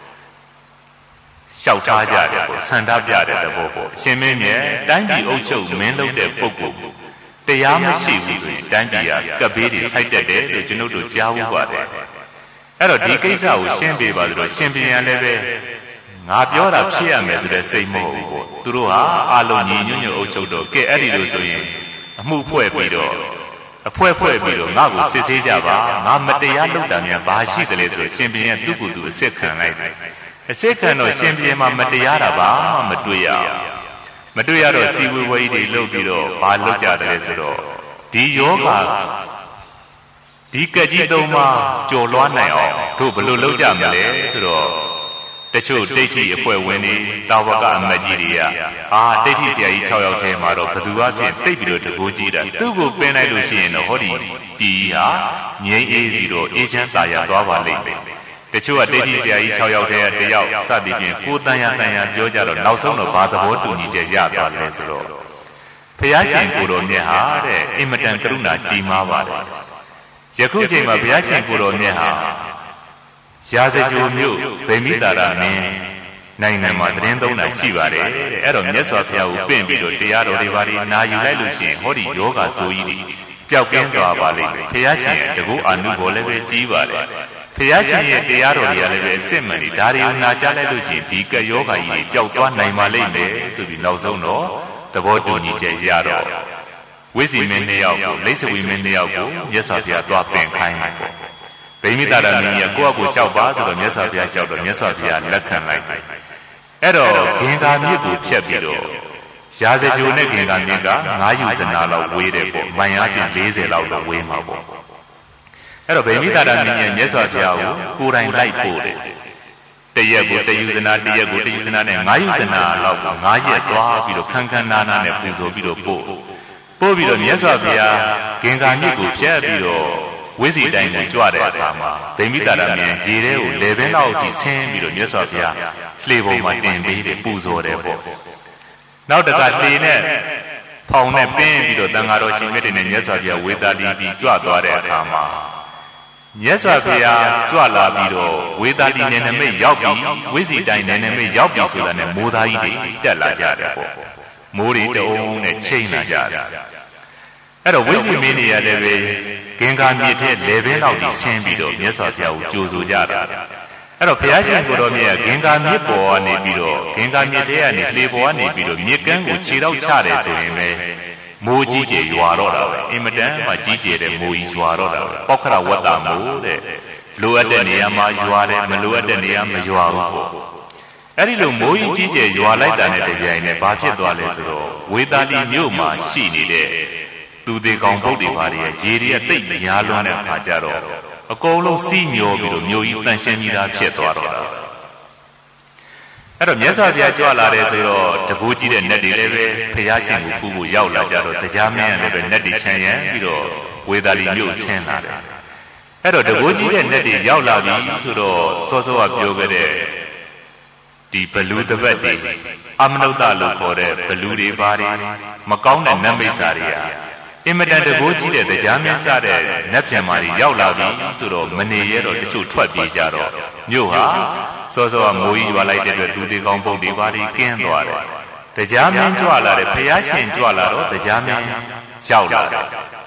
ရှောက်ထားကြတယ်ပေါ့ဆန္ဒပြတဲ့သဘောပေါ့ရှင်မင်းမြတ်တိုင်းပြည်အုပ်ချုပ်မင်းလုပ်တဲ့ပုဂ္ဂိုလ်တရားမရှိဘူးဆိုရင်တိုင်းပြည်ကကပ်ဘေးတွေထိုက်တက်တယ်လို့ကျွန်တော်တို့ကြားဘူးပါတယ်အဲ့တော့ဒီကိစ္စကိုရှင်းပြပါလို့ရှင်ပြန်လည်းပဲငါပြောတာဖြစ်ရမယ်ဆိုတဲ့စိတ်မဟုတ်ဘူးပေါ့သူတို့ဟာအလုံးညီညွတ်ညွတ်အုပ်ချုပ်တော့ကဲအဲ့ဒီလိုဆိုရင်အမှုဖွဲ့ပြီးတော့ဖွဲ့ပြီးတော့ငါ့ကိုစစ်ဆေးကြပါငါမတရားလုပ်တာများဘာရှိတယ်လဲဆိုရှင်ပြန်သူ့ကိုယ်သူအစ်စ်ခံလိုက်တယ်အစ်စ်ခံတော့ရှင်ပြန်မှာမတရားတာဘာမှမတွေ့ရမတွေ့ရတော့စီဝေဝေးတွေလုပ်ပြီးတော့ဘာလုပ်ကြတယ်ဆိုတော့ဒီယောဂဒီကကြီးသုံးပါးကြော်လွှားနိုင်အောင်တို့ဘယ်လိုလုပ်ကြမလဲဆိုတော့တချို့ဒိဋ္ဌိအဖွဲ့ဝင်တွေတာဝကအမတ်ကြီးတွေကဒိဋ္ဌိဆရာကြီး6ယောက်ထဲမှာတော့ဘယ်သူအဖြစ်သိပြီးတော့တကူကြီးတာသူ့ကိုပင်လိုက်လို့ရှိရင်တော့ဟောဒီပြည်ဟာငြိမ်းအေးပြီးတော့အေးချမ်းသာယာသွားပါလိမ့်မယ်တချို့ကဒိဋ္ဌိဆရာကြီး6ယောက်ထဲကတယောက်စသည်ဖြင့်ကိုယ်တန်ရာပြောကြတော့နောက်ဆုံးတော့ဘာသဘောတူညီချက်ရသွားလဲဆိုတော့ဘုရားရှင်ကိုယ်တော်မြတ်ဟာတဲ့အင်မတန်ကရုဏာကြီးမားပါတယ်ယခုချိန်မှာဘုရားရှင်ကိုယ်တော်မြတ်ဟာရာဇဂိုမြို့ဗိမိတာရမင်းနိုင်ငံမှာသတင်းသုံးတာရှိပါတယ်အဲ့တော့မြတ်စွာဘုရားကိုပင့်ပြီးတော့တရားတော်တွေပါဒီနာယူလိုက်လို့ရှိရင်ဟောဒီယောဂဆိုကြီးတွေပျောက်ကင်းသွားပါလိမ့်မယ်ဘုရားရှင်ရဲ့တကူအာနုဘောလည်းပဲကြီးပါတယ်ဘုရားရှင်ရဲ့တရားတော်တွေကလည်းပဲအစစ်မှန်ဒီဒါတွေကိုနာကြားလိုက်လို့ရှိရင်ဒီကယောဂကြီးပျောက်သွားနိုင်ပါလိမ့်မယ်ဆိုပြီးနောက်ဆုံးတော့သဘောတူညီချက်ရတော့ဝိဇီမင်း2ယောက်ကိုလိစ္ဆဝီမင်း2ယောက်ကိုမြတ်စွာဘုရားသွားပင်ခိုင်းလိုက်ပေါ့ဗိမိတာရမင်းကြီးကကိုယ့်အကူလျှောက်ပါဆိုတော့မြတ်စွာဘုရားလျှောက်တော့မြတ်စွာဘုရားလက်ခံလိုက်တယ်အဲ့တော့ဂင်္ဂာမြစ်ကိုဖြတ်ပြီးတော့ရာဇဂိုနဲ့ဂင်္ဂာမြစ်က9ယူဇနာလောက်ဝေးတယ်ပေါ့မိုင်အားဖြင့်40လောက်တော့ဝေးမှာပေါ့အဲ့တော့ဗိမိတာရမင်းကြီးမြတ်စွာဘုရားကိုကိုယ်တိုင်လိုက်ပို့တယ်တရက်ကိုတယူဇနာတရက်ကိုတယူဇနာနဲ့9ယူဇနာလောက်ကို9ရက်သွားပြီးတော့ခန်းခန်းနာနာနဲ့ပူဇော်ပြီးတော့ပို့ပြီးတော့မြတ်စွာဘုရားဂင်္ဂာမြစ်ကိုဖြတ်ပြီးတော့ဝိဇီတိုင်းကိုကြွတဲ့အခါမှာဗိမိတာရမင်းရေထဲကိုလေပင်လောက်ထိဆင်းပြီးတော့မြတ်စွာဘုရားလှေပုံမှာတင်ပေးတယ်ပူဇော်တယ်ပေါ့နောက်တခါလှေနဲ့ဖောင်နဲ့ပင်းပြီးတော့တန်ဃာတော်ရှင်မြတ်တွေနဲ့မြတ်စွာဘုရားဝေသာလီပြီးကြွသွားတဲ့အခါမှာမြတ်စွာဘုရားကြွလာပြီးတော့ဝေသာလီနယ်နိမိတ်ရောက်ပြီးဝိဇီတိုင်းနယ်နိမိတ်ရောက်ပြီးဆိုတာနဲ့မိုးသားကြီးတွေတက်လာကြတယ်ပေါ့မိုးတွေတုံးနဲ့ချိန်လာကြတယ်အဲ့တော့ဝိဇီမင်းတွေကလည်းပဲဂင်္ဂာမြစ်ထဲလေပင်လောက်ကြီးဆင်းပြီးတော့မြတ်စွာဘုရားကိုကြိုဆိုကြတာအဲ့တော့ဘုရားရှင်ကိုယ်တော်မြတ်ကဂင်္ဂာမြစ်ပေါ်ကနေပြီးတော့ဂင်္ဂာမြစ်ထဲကနေလေပေါ်ကနေပြီးတော့မြစ်ကမ်းကိုခြေတော့ချတယ်ဆိုရင်ပဲမိုးကြီးကျယ်ရွာတော့တာပဲအင်မတန်မှကြီးကျယ်တဲ့မိုးကြီးရွာတော့တာပဲပောက္ခရဝတ္တမိုးတဲ့လိုအပ်တဲ့နေရာမှာရွာတယ်မလိုအပ်တဲ့နေရာမရွာဘူးပေါ့အဲ့ဒီလိုမိုးကြီးကျယ်ရွာလိုက်တာနဲ့တပြိုင်နက်ဘာဖြစ်သွားလဲဆိုတော့ဝေသာလီမြို့မှာရှိနေတဲ့သူသေးကောင်ပုတ်တွေပါတွေရေတွေကတိတ်များလွန်းတဲ့အခါကျတော့အကုန်လုံးစီးမျောပြီးတော့မြို့ကြီးတန်ရှင်းကြီးသားဖြစ်သွားတော့တာအဲ့တော့မြတ်စွာဘုရားကြွလာတယ်ဆိုတော့တကူကြီးတဲ့နတ်တွေလည်းပဲဖျားရှင်ကိုဖူးဖို့ရောက်လာကြတော့တရားမင်းကလည်းပဲနတ်တွေချမ်းရံပြီးတော့ဝေသာလီမြို့ဆင်းလာတယ်အဲ့တော့တကူကြီးတဲ့နတ်တွေရောက်လာပြီဆိုတော့စောစောကပြောခဲ့တဲ့ဒီဘလူတပတ်တွေအမနုဿလို့ခေါ်တဲ့ဘလူတွေပါတွေမကောင်းတဲ့နတ်မိတ်္ဆာတွေဟာအင်မတန်တကူကြီးတဲ့တရားမင်းစတဲ့နတ်ပြန်မာတွေရောက်လာပြီဆိုတော့မနေရတော့တချို့ထွက်ပြေးကြတော့မြို့ဟာစောစောကမိုးကြီးရွာလိုက်တဲ့အတွက်သူသေးကောင်းပုတ်တွေပါဒီကင်းသွားတယ်တရားမင်းကြွလာတယ်ဘုရားရှင်ကြွလာတော့တရားမင်းရောက်လာတယ်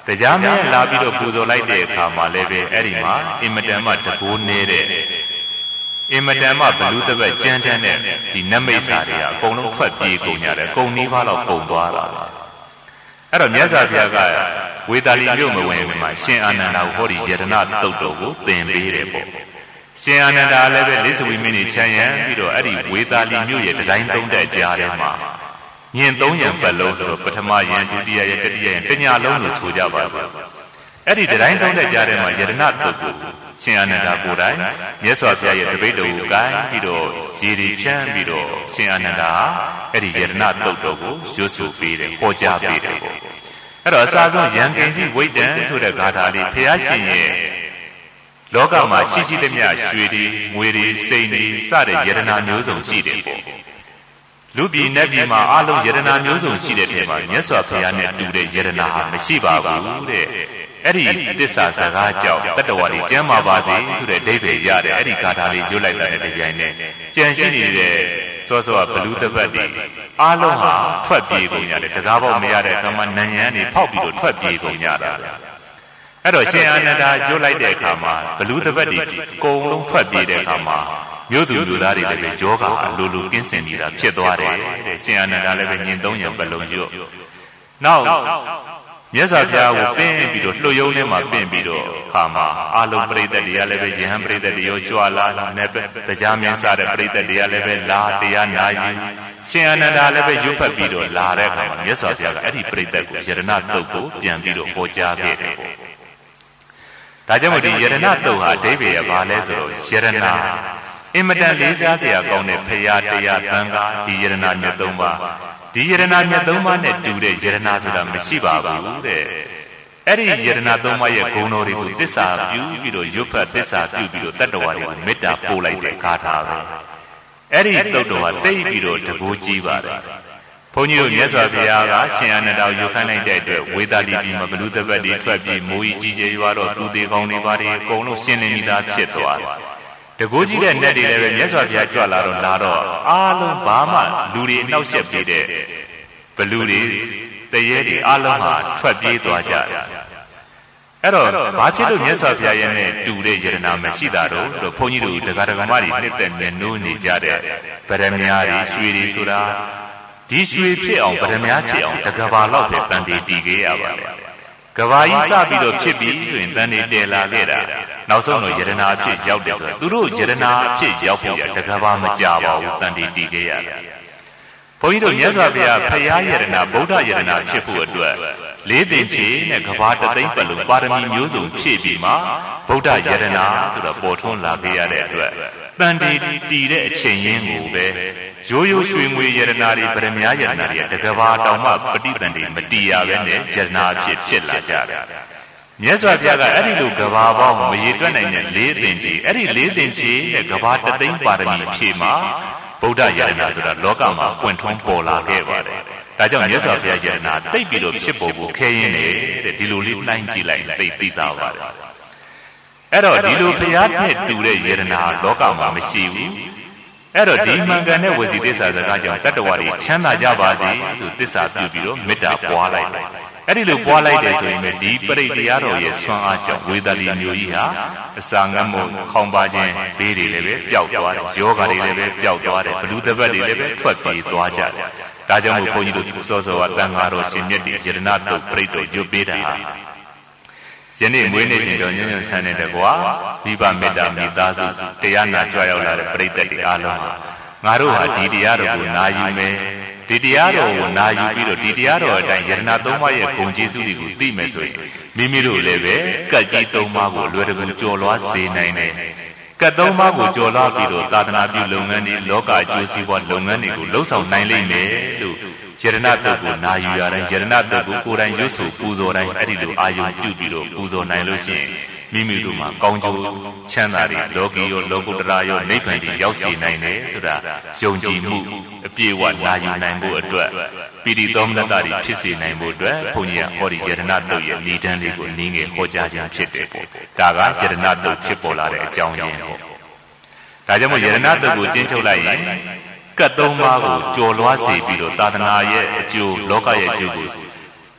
တရားမင်းလာပြီးတော့ပူဇော်လိုက်တဲ့အခါမှာလည်းပဲအဲ့ဒီမှာအင်မတန်မှတကိုးနေတဲ့အင်မတန်မှဘလူးတပတ်ကြမ်းတမ်းတဲ့ဒီနမိတ်စာတွေကအကုန်လုံးထွက်ပြေးကုန်ကြတယ်အကုန်နီးပါးတော့ကုန်သွားတာအဲ့တော့မြတ်စွာဘုရားကဝေသာလီမြို့မဝင်မှာရှင်အာနန္ဒာကိုဟောဒီယတနာတုတ်တော်ကိုသင်ပေးတယ်ပေါ့ရှင်အာနန္ဒာလည်းပဲလိသဝိမင်းကြီးချမ်းရံပြီးတော့အဲ့ဒီဝေသာလီမြို့ရဲ့ဒီဇိုင်းသုံးတဲ့ကြားထဲမှာညင်3ရံပတ်လုံးဆိုတော့ပထမယံဒုတိယယံတတိယယံတညာလုံးလို့ဆိုကြပါဘူးအဲ့ဒီဒီဇိုင်းသုံးတဲ့ကြားထဲမှာယတနာတုတ်ကိုရှင်အာနန္ဒာကိုယ်တိုင်မြတ်စွာဘုရားရဲ့တပိတ်တော်ကိုကိုင်းပြီးတော့ရည်ရည်ချမ်းပြီးတော့ရှင်အာနန္ဒာအဲ့ဒီယတနာတုတ်တော်ကိုရွတ်ဆိုပေးတယ်ဟောကြားပေးတယ်ပေါ့အဲ့တော့အစားဆုံးယံကိဉ္စီဝိတ္တံဆိုတဲ့ဂါထာလေးဘုရားရှင်ရဲ့လောကမှာရှိရှိသမျှရွှေတွေငွေတွေစိန်တွေစတဲ့ယတနာမျိုးစုံရှိတယ်ပေါ့လူပြည်နတ်ပြည်မှာအလုံးယတနာမျိုးစုံရှိတဲ့ထဲမှာမြတ်စွာဘုရားနဲ့တူတဲ့ယတနာဟာမရှိပါဘူးတဲ့အဲ့ဒီသစ္စာစကားကြောင့်တတ္တဝါတွေကျမ်းမာပါစေဆိုတဲ့အဓိပ္ပာယ်ရတဲ့အဲ့ဒီဂါထာလေးရွတ်လိုက်တဲ့တပြိုင်နက်ကြံရှိနေတဲ့စောစောဘလူးတပတ်တွေအားလုံးဟာထွက်ပြေးကုန်ရတယ်တကားပေါက်မရတဲ့အခါမှာနံရံတွေဖောက်ပြီးတော့ထွက်ပြေးကုန်ကြတာအဲ့တော့ရှင်အာနန္ဒာရွတ်လိုက်တဲ့အခါမှာဘလူးတပတ်တွေအကုန်လုံးထွက်ပြေးတဲ့အခါမှာမြို့သူလူသားတွေလည်းပဲယောဂအလိုလိုကင်းစင်နေတာဖြစ်သွားတယ်တဲ့ရှင်အာနန္ဒာလည်းပဲညင်3ရံပတ်လုံးရွတ်နောက်မြတ်စွာဘုရားကိုပင့်ပြီးတော့လှုပ်ယုံထဲမှာပင့်ပြီးတော့ခါမှာအာလုံးပရိသတ်တွေကလည်းပဲယဟန်ပရိသတ်တွေရောကြွလာနေပဲတရားမြတ်စားတဲ့ပရိသတ်တွေကလည်းပဲလာတရားနာယူရှင်အာနန္ဒာလည်းပဲရွတ်ဖတ်ပြီးတော့လာတဲ့အခါမှာမြတ်စွာဘုရားကအဲ့ဒီပရိသတ်ကိုယရဏတုတ်ကိုပြန်ပြီးတော့ဟောကြားခဲ့တယ်ပေါ့ဒါကြောင့်မို့ဒီယရဏတုတ်ဟာအဓိပ္ပာယ်ကဘာလဲဆိုတော့ယရဏအင်မတန်လေးစားစရာကောင်းတဲ့ဖရာတရားသံဃာဒီယရဏမြတ်3ပါးဒီယရဏမြတ်3ပါးနဲ့တူတဲ့ယရဏဆိုတာမရှိပါဘူးတဲ့အဲ့ဒီယရဏ3ပါးရဲ့ဂုဏ်တော်တွေကိုသစ္စာပြုပြီးတော့ရွတ်ဖတ်သစ္စာပြုပြီးတော့တတ္တဝါတွေကိုမေတ္တာပို့လိုက်တဲ့ဂါထာပဲအဲ့ဒီတုတ်တော်ဟာတိတ်ပြီးတော့တကူကြီးပါတယ်ဘုန်းကြီးတို့မြတ်စွာဘုရားကရှင်အာနန္ဒာကိုယူခိုင်းလိုက်တဲ့အတွက်ဝေသာလီပြည်မှာဘလူးတပတ်တွေထွက်ပြီးမိုးကြီးကြီးရွာတော့သူသေးကောင်းတွေပါတယ်အကုန်လုံးရှင်းလင်းပြီးသားဖြစ်သွားတယ်တကူကြီးတဲ့နတ်တွေလည်းပဲမြတ်စွာဘုရားကြွလာတော့အားလုံးဘာမှလူတွေအနှောက်အယှက်ပြီးတဲ့ဘလူးတွေတရေတွေအားလုံးဟာထွက်ပြေးသွားကြတယ်အဲ့တော့ဘာဖြစ်လို့မြတ်စွာဘုရားရဲ့နဲ့တူတဲ့ယရဏမရှိတာတော့ဘုန်းကြီးတို့ဒကာဒကာမတွေနှစ်သက်မြတ်နိုးနေကြတဲ့ဗရမ ्या တွေရွှေတွေဆိုတာဒီရွှေဖြစ်အောင်ဗရမ ्या ဖြစ်အောင်တကဘာလောက်ပဲတန်တီတည်ခဲ့ရပါတယ်ကဘာကြီးစပြီးတော့ဖြစ်ပြီးဆိုရင်တန်တီတည်လာခဲ့တာနောက်ဆုံးတော့ယရဏအဖြစ်ရောက်တယ်ဆိုတော့သူတို့ယရဏအဖြစ်ရောက်ဖို့ရတကဘာမကြပါဘူးတန်တီတည်ခဲ့ရတယ်ဘုန်းကြီးတို့မြတ်စွာဘုရားဖရာယရဏဗုဒ္ဓယရဏဖြစ်ဖို့အတွက်လေးသိင်ချေနဲ့ကဘာတသိန်းပတ်လုံးပါရမီမျိုးစုံဖြည့်ပြီးမှဗုဒ္ဓယရဏဆိုတော့ပေါ်ထွန်းလာခဲ့ရတဲ့အတွက်တန်တီတည်တဲ့အချိန်ရင်းကိုပဲရိုးရိုးရွှေငွေယရဏတွေဗရမ ्या ယရဏတွေတကဘာတောင်မှပဋိသန္ဓေမတည်ရပဲနဲ့ယရဏအဖြစ်လာကြတယ်မြတ်စွာဘုရားကအဲ့ဒီလိုကဘာပေါင်းမရေတွက်နိုင်တဲ့လေးသိင်ချေအဲ့ဒီလေးသိင်ချေနဲ့ကဘာတသိန်းပါရမီဖြည့်မှာဗုဒ္ဓယရဏဆိုတာလောကမှာပွင့်ထွန်းပေါ်လာခဲ့ပါတယ်။ဒါကြောင့်မြတ်စွာဘုရားယရဏတိတ်ပြီးတော့ဖြစ်ပေါ်ဖို့ခဲရင်းနေတဲ့ဒီလိုလေးနှိုင်းကြည့်လိုက်သိသိသာပါတယ်။အဲ့တော့ဒီလိုဘုရားနဲ့တူတဲ့ယရဏလောကမှာမရှိဘူး။အဲ့တော့ဒီမှန်ကန်တဲ့ဝစီသစ္စာစကားကြောင့်တတ္တဝါတွေချမ်းသာကြပါစေဆိုသစ္စာပြုပြီးတော့မေတ္တာပွားလိုက်တယ်။အဲ့ဒီလိုပွားလိုက်တယ်ဆိုရင်ဒီပရိတရားတော်ရဲ့ဆွမ်းအားကြောင့်ဝေသာလီမျိုးကြီးဟာအစာငတ်မှုခေါင်းပါခြင်းဘေးတွေလည်းပဲပျောက်သွားတယ်ယောဂတွေလည်းပဲပျောက်သွားတယ်ဘလူတပတ်တွေလည်းပဲထွက်ပြေးသွားကြတယ်ဒါကြောင့်မို့ဘုန်းကြီးတို့စောစောကတန်ဃာတော်ရှင်မြတ်တွေယရဏတုတ်ပြိတ္တောရွတ်ပေးတာယနေ့မွေးနေ့ရှင်တော်ညွန့်ညွန့်ဆန်းတဲ့ကွာမိဘမေတ္တာမိသားစုတရားနာကြွရောက်လာတဲ့ပြိတ္တတွေအားလုံးငါတို့ဟာဒီတရားတော်ကိုနာယူမယ်ဒီတရားတော်ကိုနာယူပြီးတော့ဒီတရားတော်အတိုင်းယရဏသုံးပါးရဲ့ဂုဏ်ကျေးဇူးတွေကိုသိမယ်ဆိုရင်မိမိတို့လည်းပဲကတ်ကြီးသုံးပါးကိုလွယ်တကူကျော်လွှားစေနိုင်တယ်ကတ်သုံးပါးကိုကျော်လွှားပြီးတော့သာသနာပြုလုပ်ငန်းတွေလောကအကျိုးစီးပွားလုပ်ငန်းတွေကိုလှုပ်ဆောင်နိုင်လိမ့်မယ်လို့ယရဏတုတ်ကိုနာယူရတဲ့ယရဏတုတ်ကိုကိုယ်တိုင်ရွတ်ဆိုပူဇော်တိုင်းအဲ့ဒီလိုအာယုံပြုပြီးတော့ပူဇော်နိုင်လို့ရှိရင်မိမိတို့မှာကောင်းကျိုးချမ်းသာတွေလောကီရောလောကုတ္တရာရောနိဗ္ဗာန်ကိုရောက်စေနိုင်တယ်ဆိုတာယုံကြည်မှုအပြည့်အဝနာယူနိုင်ဖို့အတွက်ပိဋိသောမနတ္တတွေဖြစ်စေနိုင်ဖို့အတွက်ဘုန်းကြီးကဟောဒီယရဏတုတ်ရဲ့ဤတန်းလေးကိုနည်းငယ်ဟောကြားခြင်းဖြစ်တယ်ပေါ့ဒါကယရဏတုတ်ဖြစ်ပေါ်လာတဲ့အကြောင်းရင်းပေါ့ဒါကြောင့်မို့ယရဏတုတ်ကိုကျင့်ချုပ်လိုက်ရင်ကတ်သုံးပါးကိုကျော်လွှားစေပြီးတော့သာသနာရဲ့အကျိုးလောကရဲ့အကျိုးကို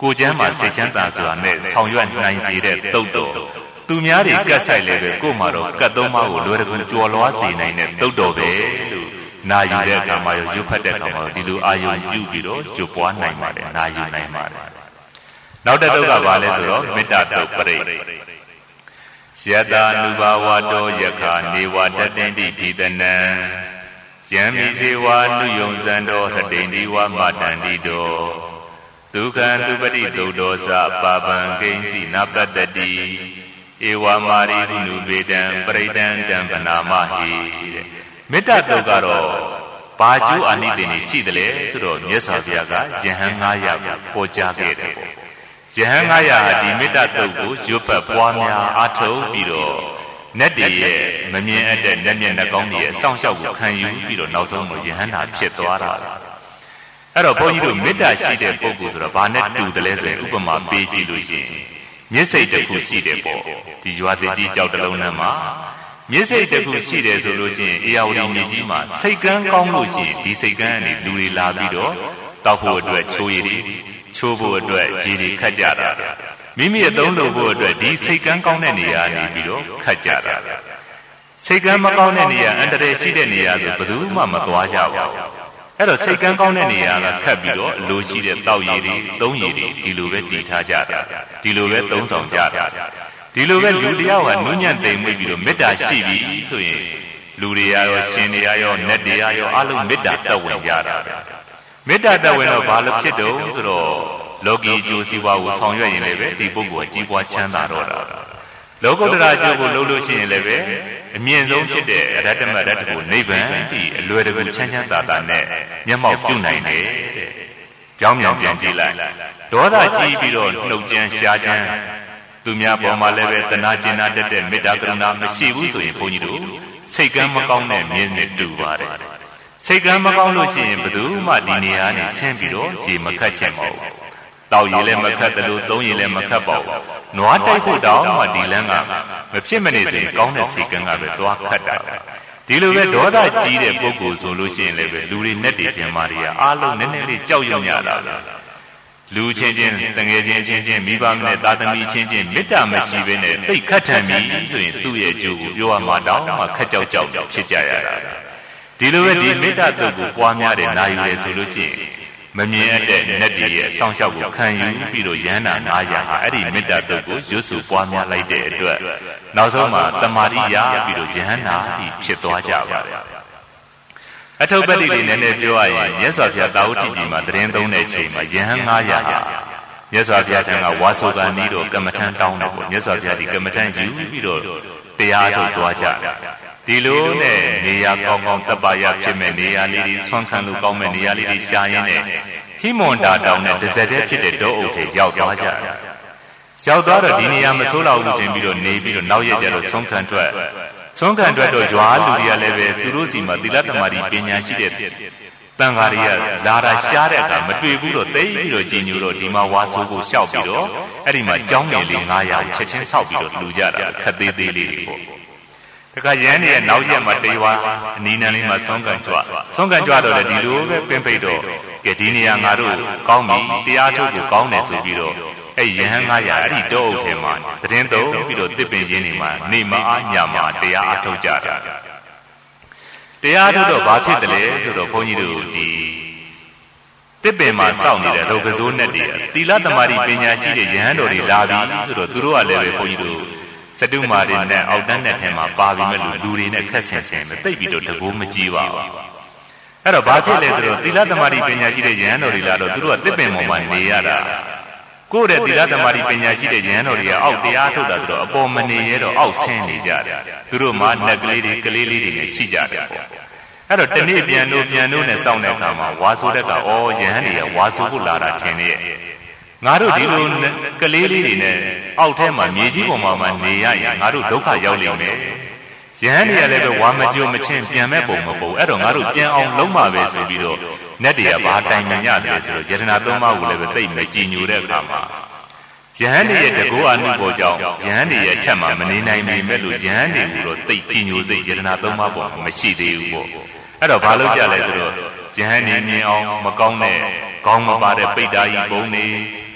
ကိုကျမ်းမှာစိတ်ချမ်းသာစွာနဲ့ဆောင်ရွက်နိုင်စေတဲ့တုတ်တော်သူများတွေကတ်ဆိုင်လည်းပဲကို့မှာတော့ကတ်သုံးပါးကိုလွယ်တကူကြော်လွှားစေနိုင်တဲ့တုတ်တော်ပဲလို့နာယူတဲ့အခါမှာရောရွတ်ဖတ်တဲ့အခါမှာဒီလိုအာယုံပြုပြီးတော့ကျွပွားနိုင်ပါတယ်နာယူနိုင်ပါတယ်နောက်တစ်တုတ်ကဘာလဲဆိုတော့မေတ္တာတုတ်ပရိယတာနုဘာဝတောယခာနေဝတတ္တိတိတနံယံမိစေဝနုယုံဇံတော်ဟတိန်ဒီဝမတန္တိတောဒုက္ခံသူပတိသုတ်တော်စပါပံကိဉ္စီနပတ္တိဧဝမာရိဟုနုပေတံပရိတံတံပနာမဟိတဲ့မေတ္တာတုတ်ကတော့ဘာကျိုးအာနိသင်ရှိတယ်လဲဆိုတော့မြတ်စွာဘုရားကယဟန်900ကိုပေါ်ကြားခဲ့တယ်ပေါ့ယဟန်900ဟာဒီမေတ္တာတုတ်ကိုရွတ်ဖတ်ပွားများအားထုတ်ပြီးတော့နတ်တွေရဲ့မမြင်အပ်တဲ့နတ်မျက်နှာကောင်းတွေရဲ့အဆောင်ရှောက်ကိုခံယူပြီးတော့နောက်ဆုံးတော့ယဟန်နာဖြစ်သွားတာအဲ့တော့ဘုန်းကြီးတို့မေတ္တာရှိတဲ့ပုဂ္ဂိုလ်ဆိုတော့ဘာနဲ့တူတယ်လဲဆိုရင်ဥပမာပေးကြည့်လို့ရှိရင်မျက်စိတ်တစ်ခုရှိတယ်ပေါ့ဒီရွာသေးကြီးကြောက်တလုံးထဲမှာမျက်စိတ်တစ်ခုရှိတယ်ဆိုလို့ရှိရင်အေယာဝတီမြေကြီးမှာစိတ်ကန်းကောင်းလို့ရှိရင်ဒီစိတ်ကန်းကနေလူတွေလာပြီးတော့တောက်ဖို့အတွက်ချိုးရည်ချိုးဖို့အတွက်ရေတွေခတ်ကြတာမိမိအသုံးလုပ်ဖို့အတွက်ဒီစိတ်ကန်းကောင်းတဲ့နေရာနေပြီးတော့ခတ်ကြတာစိတ်ကန်းမကောင်းတဲ့နေရာအန္တရာယ်ရှိတဲ့နေရာဆိုဘယ်သူမှမသွားကြပါဘူးအဲ့တော့စိတ်ကန်းကောင်းတဲ့နေရာကခတ်ပြီးတော့အလိုရှိတဲ့တောက်ရည်တွေသုံးရည်တွေဒီလိုပဲတည်ထားကြတာဒီလိုပဲသုံးဆောင်ကြတာဒီလိုပဲလူတယောက်ကနုညံ့သိမ်မွေ့ပြီးတော့မေတ္တာရှိပြီဆိုရင်လူတွေရောရှင်တွေရောနတ်တွေရောအလုံးမေတ္တာတက်ဝင်ကြတာမေတ္တာတက်ဝင်တော့ဘာလို့ဖြစ်တော့ဆိုတော့လောကီအကျိုးစီးပွားကိုဆောင်ရွက်ရင်လည်းပဲဒီပုဂ္ဂိုလ်ကကြီးပွားချမ်းသာတော့တာလောကုတ္တရာအကျိုးကိုလုပ်လို့ရှိရင်လည်းပဲအမြင့်ဆုံးဖြစ်တဲ့အရတ္တမရတ္တကိုနိဗ္ဗာန်ဒီအလွယ်တကူချမ်းချမ်းသာသာနဲ့မျက်မှောက်ပြုနိုင်တယ်တဲ့ကြောင်းမြန်ပြန်ကြည့်လိုက်ဒေါသကြီးပြီးတော့နှုတ်ကြမ်းရှားကြမ်းသူများပေါ်မှာလည်းပဲတနာကျင်နာတတ်တဲ့မေတ္တာကရုဏာမရှိဘူးဆိုရင်ဘုန်းကြီးတို့စိတ်ကမ်းမကောင်းတဲ့မြင်းနဲ့တူပါတယ်စိတ်ကမ်းမကောင်းလို့ရှိရင်ဘယ်သူမှဒီနေရာနဲ့ဆင်းပြီးတော့ရေမခတ်ချင်ပါဘူးတောက်ရည်လည်းမခတ်တယ်လို့သုံးရည်လည်းမခတ်ပါဘူးနွားတိုက်ဖို့တောင်မှဒီလမ်းကမဖြစ်မနေဆိုရင်ကောင်းတဲ့စိတ်ကမ်းကပဲသွားခတ်တာဒီလိုပဲဒေါသကြီးတဲ့ပုဂ္ဂိုလ်ဆိုလို့ရှိရင်လည်းပဲလူတွေနဲ့တည်ပြင်မာတွေကအားလုံးနည်းနည်းလေးကြောက်ရွံ့ရတာလူချင်းချင်းတငယ်ချင်းချင်းချင်းမိဘနဲ့သားသမီးချင်းချင်းမေတ္တာမရှိဘဲနဲ့သိခတ်ထန်ပြီဆိုရင်သူ့ရဲ့အကျိုးကိုပြောရမှာတောင်မှခက်ကြောက်ကြောက်ဖြစ်ကြရတာဒီလိုပဲဒီမေတ္တာတုတ်ကိုပွားများတဲ့နာယူရဲဆိုလို့ရှိရင်မမြင်ရတဲ့နတ်တွေရဲ့အဆောင်ရှောက်ကိုခံယူပြီးတော့ယန္တာ900ဟာအဲ့ဒီမေတ္တာတုတ်ကိုရွတ်ဆိုပွားများလိုက်တဲ့အတွက်နောက်ဆုံးမှာတမာရိယပြီးတော့ယဟန္တာဒီဖြစ်သွားကြပါတယ်အထုပ္ပတ္တိလေးနည်းနည်းပြောရရင်မြတ်စွာဘုရားတာဝတိပြည်မှာတရင်သုံးတဲ့အချိန်မှာယဟန်900ဟာမြတ်စွာဘုရားထံကဝါဆိုကံဤတော့ကမ္မထံတောင်းတယ်ပေါ့မြတ်စွာဘုရားဒီကမ္မထံယူပြီးတော့တရားထုတ်သွားကြဒီလိုနဲ့နေရာကောင်းကောင်းတပ္ပယဖြစ်မဲ့နေရာလေးတွေဆွမ်းခံလို့ကောင်းမဲ့နေရာလေးတွေရှာရင်းနဲ့ဟိမွန်တာတောင်နဲ့တစ်စက်တည်းဖြစ်တဲ့တောအုပ်ထဲရောက်သွားကြရောက်သွားတော့ဒီနေရာမဆိုးလောက်ဘူးတင်ပြီးတော့နေပြီးတော့နောက်ရက်ကျတော့ဆွမ်းခံထွက်တော့ရွာလူတွေကလည်းပဲသူတို့စီမှာသီလသမာဓိပညာရှိတဲ့တန်ဃာတွေကလာတာရှားတဲ့အခါမတွေ့ဘူးတော့တိတ်ပြီးတော့ကြည်ညိုတော့ဒီမှာဝါဆိုးကိုရှောက်ပြီးတော့အဲ့ဒီမှာကြောင်းငယ်လေး900ချက်ချင်းဆောက်ပြီးတော့လှူကြတာခက်သေးသေးလေးတွေပေါ့တခါရန်ရဲ့နောက်ရက်မှာတေဝါအနီးနန်းလေးမှာဆွမ်းကန်ကြွတော့လေဒီလိုပဲပင်ပိတ်တော့ကဲဒီနေရာငါတို့ကောင်းပြီတရားထုတ်ကိုကောင်းတယ်ဆိုပြီးတော့အဲ့ယဟန်900အဲ့ဒီတောအုပ်ထဲမှာသတင်းသုံးပြီးတော့တစ်ပင်ချင်းတွေမှာနေမအားညမှာတရားအထုတ်ကြတာတရားထုတ်တော့ဘာဖြစ်တယ်လဲဆိုတော့ဘုန်းကြီးတို့ဒီတစ်ပင်မှာစောင့်နေတဲ့ရုပ်ကစိုးနဲ့တည်းသီလသမာဓိပညာရှိတဲ့ယဟန်တော်တွေလာပြီဆိုတော့သူတို့ကလည်းပဲဘုန်းကြီးတို့စတုမာတွေနဲ့အောက်တန်းနဲ့ထဲမှာပါပြီးမဲ့လူတွေနဲ့ခက်ဆင်ဆင်ပဲတိတ်ပြီးတော့တကိုးမကြည့်ပါဘူးအဲ့တော့ဘာဖြစ်လဲဆိုတော့သီလသမာဓိပညာရှိတဲ့ယဟန်တော်တွေလာတော့သူတို့ကတစ်ပင်ပေါ်မှာနေရတာကိုယ့်ရဲ့သီလသမာဓိပညာရှိတဲ့ယဟန်တော်တွေကအောက်တရားထုတ်တာဆိုတော့အပေါ်မနေရတော့အောက်ဆင်းနေကြတယ်သူတို့မှနက်ကလေးတွေကလေးလေးတွေနဲ့ရှိကြတယ်ပေါ့အဲ့တော့တနေ့ပြန်လို့နဲ့စောင့်တဲ့အခါမှာဝါဆိုတဲ့ကယဟန်တွေကဝါဆိုဖို့လာတာထင်နေရဲ့ငါတို့ဒီလိုကလေးလေးတွေနဲ့အောက်ထဲမှာမြေကြီးပေါ်မှာနေရရင်ငါတို့ဒုက္ခရောက်လိမ့်မယ်ယဟန်တွေကလည်းပဲဝါမကြိုမချင်းပြန်မဲ့ပုံမပေါ်အဲ့တော့ငါတို့ပြန်အောင်လုံးမှာပဲဆိုပြီးတော့နတ်တွေကဘာတိုင်မြင်ရတယ်ဆိုတော့ယတနာသုံးပါးကိုလည်းပဲသိမကြည်ညိုတဲ့အခါမှာယဟန်တွေရဲ့တကောအနုဘောကြောင့်ယဟန်တွေရဲ့အချက်မှာမနေနိုင်ပေမဲ့လို့ယဟန်တွေကိုတော့သိကြည်ညိုစိတ်ယတနာသုံးပါးပေါ်မရှိသေးဘူးပေါ့အဲ့တော့ဘာလို့ကြလဲဆိုတော့ယဟန်တွေမြင်အောင်မကောင်းတဲ့ကောင်းမပါတဲ့ပိဋ္ဌာကြီးဘုံတွေ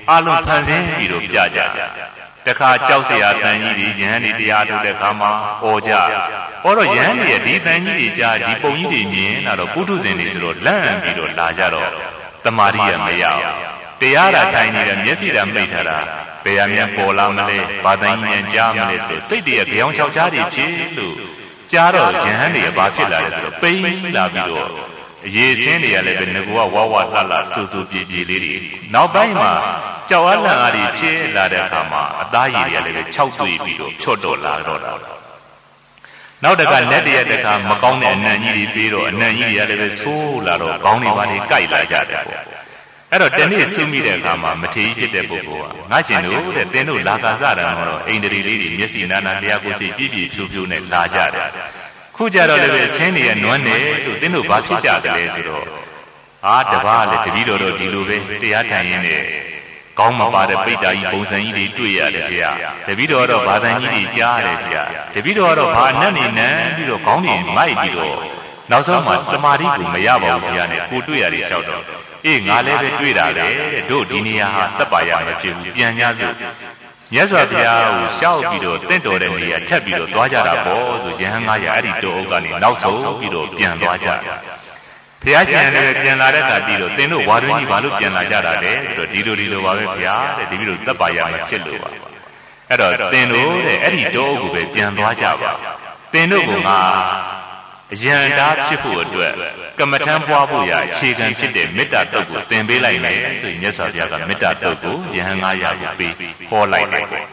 အာလုံးဖန်ဆင်းပြီးတော့ပြကြတခါကြောက်เสียတန်ကြီးတွေယဟန်တွေတရားထုတ်တဲ့ခါမှာဟောကြဟောတော့ယဟန်တွေဒီတန်ကြီးတွေကြားဒီပုံကြီးတွေမြင်လာတော့ပုထုဇဉ်တွေဆိုတော့လန့်ပြီးတော့လာကြတော့တမာရီရမရတရားတာထိုင်နေတဲ့မျက်စိတာမိတ်ထားတာဘယ်ရမြန်ပေါ်လာမလဲဘာတန်ကြီးမြန်ကြားမလဲဆိုစိတ်တည်းကြောင်ချောက်ချားတွေဖြစ်လို့ကြားတော့ယဟန်တွေကဘာဖြစ်လာလဲဆိုတော့ပိန်းလာပြီးတော့အရေးစင်းတွေကလည်းပဲငကူကဝါလှလှဆူဆူပြေပြေလေးတွေနောက်ပိုင်းမှာကြောက်အားလန့်အားတွေဖြစ်လာတဲ့အခါမှာအသားရည်တွေကလည်းပဲခြောက်သွေးပြီးတော့ဖြော့တော့လာတော့တာနောက်တကလက်တရက်တကမကောင်းတဲ့အနံ့ကြီးတွေပြီးတော့အနံ့ကြီးတွေကလည်းပဲဆိုးလာတော့ခေါင်းတွေပါနေကြိုက်လာကြတယ်ပေါ့အဲ့တော့တနေ့ဆူမိတဲ့အခါမှာမထေကြီးဖြစ်တဲ့ပုဂ္ဂိုလ်ကငါရှင်တို့တဲ့တင်းတို့လာကားစတာတော့အိန္ဒြေလေးတွေမျက်စိနာနာတရားကိုစိတ်ပြည့်ပြည့်ဖြူဖြူနဲ့လာကြတယ်ခုကြတော့လည်းပဲအချင်းတွေရဲ့နွမ်းနေလို့တင်းတို့ဘာဖြစ်ကြတယ်လဲဆိုတော့တပားလည်းတပည့်တော်တို့ဒီလိုပဲတရားထိုင်ရင်းနဲ့ကောင်းမပါတဲ့ပိဋ္ဌာကြီးပုံစံကြီးတွေတွေ့ရတယ်ခင်ဗျာတပည့်တော်တော့ဘာသာကြီးတွေကြားရတယ်ခင်ဗျာတပည့်တော်တော့ဘာနတ်နေနန်းပြီးတော့ခေါင်းတွေမိုက်ပြီးတော့နောက်ဆုံးမှတမာရီကိုမရပါဘူးခင်ဗျာနဲ့ကိုတွေ့ရတယ်လျှောက်တော့ငါလည်းပဲတွေ့တာလေတို့ဒီနေရာဟာသက်ပါရမဖြစ်ဘူးပြန်ကြစို့မြတ်စွာဘုရားကိုရှောက်ပြီးတော့တင့်တော်တဲ့နေရာထပ်ပြီးတော့သွားကြတာပေါ့ဆိုယဟန်900အဲ့ဒီတောအုပ်ကနေနောက်ဆုံးပြီးတော့ပြန်သွားကြဘုရားရှင်လည်းပြန်လာတဲ့အခါပြီးတော့သင်တို့ဝါတွင်းကြီးဘာလို့ပြန်လာကြတာလဲဆိုတော့ဒီလိုပါပဲဘုရားတဲ့ဒီလိုသက်ပါရမဖြစ်လို့ပါအဲ့တော့သင်တို့တဲ့အဲ့ဒီတောအုပ်ကိုပဲပြန်သွားကြပါသင်တို့ကအယံတားဖြစ်ဖို့အတွက်ကမ္မထမ်းပွားဖို့ရအခြေခံဖြစ်တဲ့မေတ္တာတုတ်ကိုသင်ပေးလိုက်မယ်ဆိုရင်မြတ်စွာဘုရားကမေတ္တာတုတ်ကိုယဟန်900ကိုပေးဟောလိုက်တယ်ယဟန်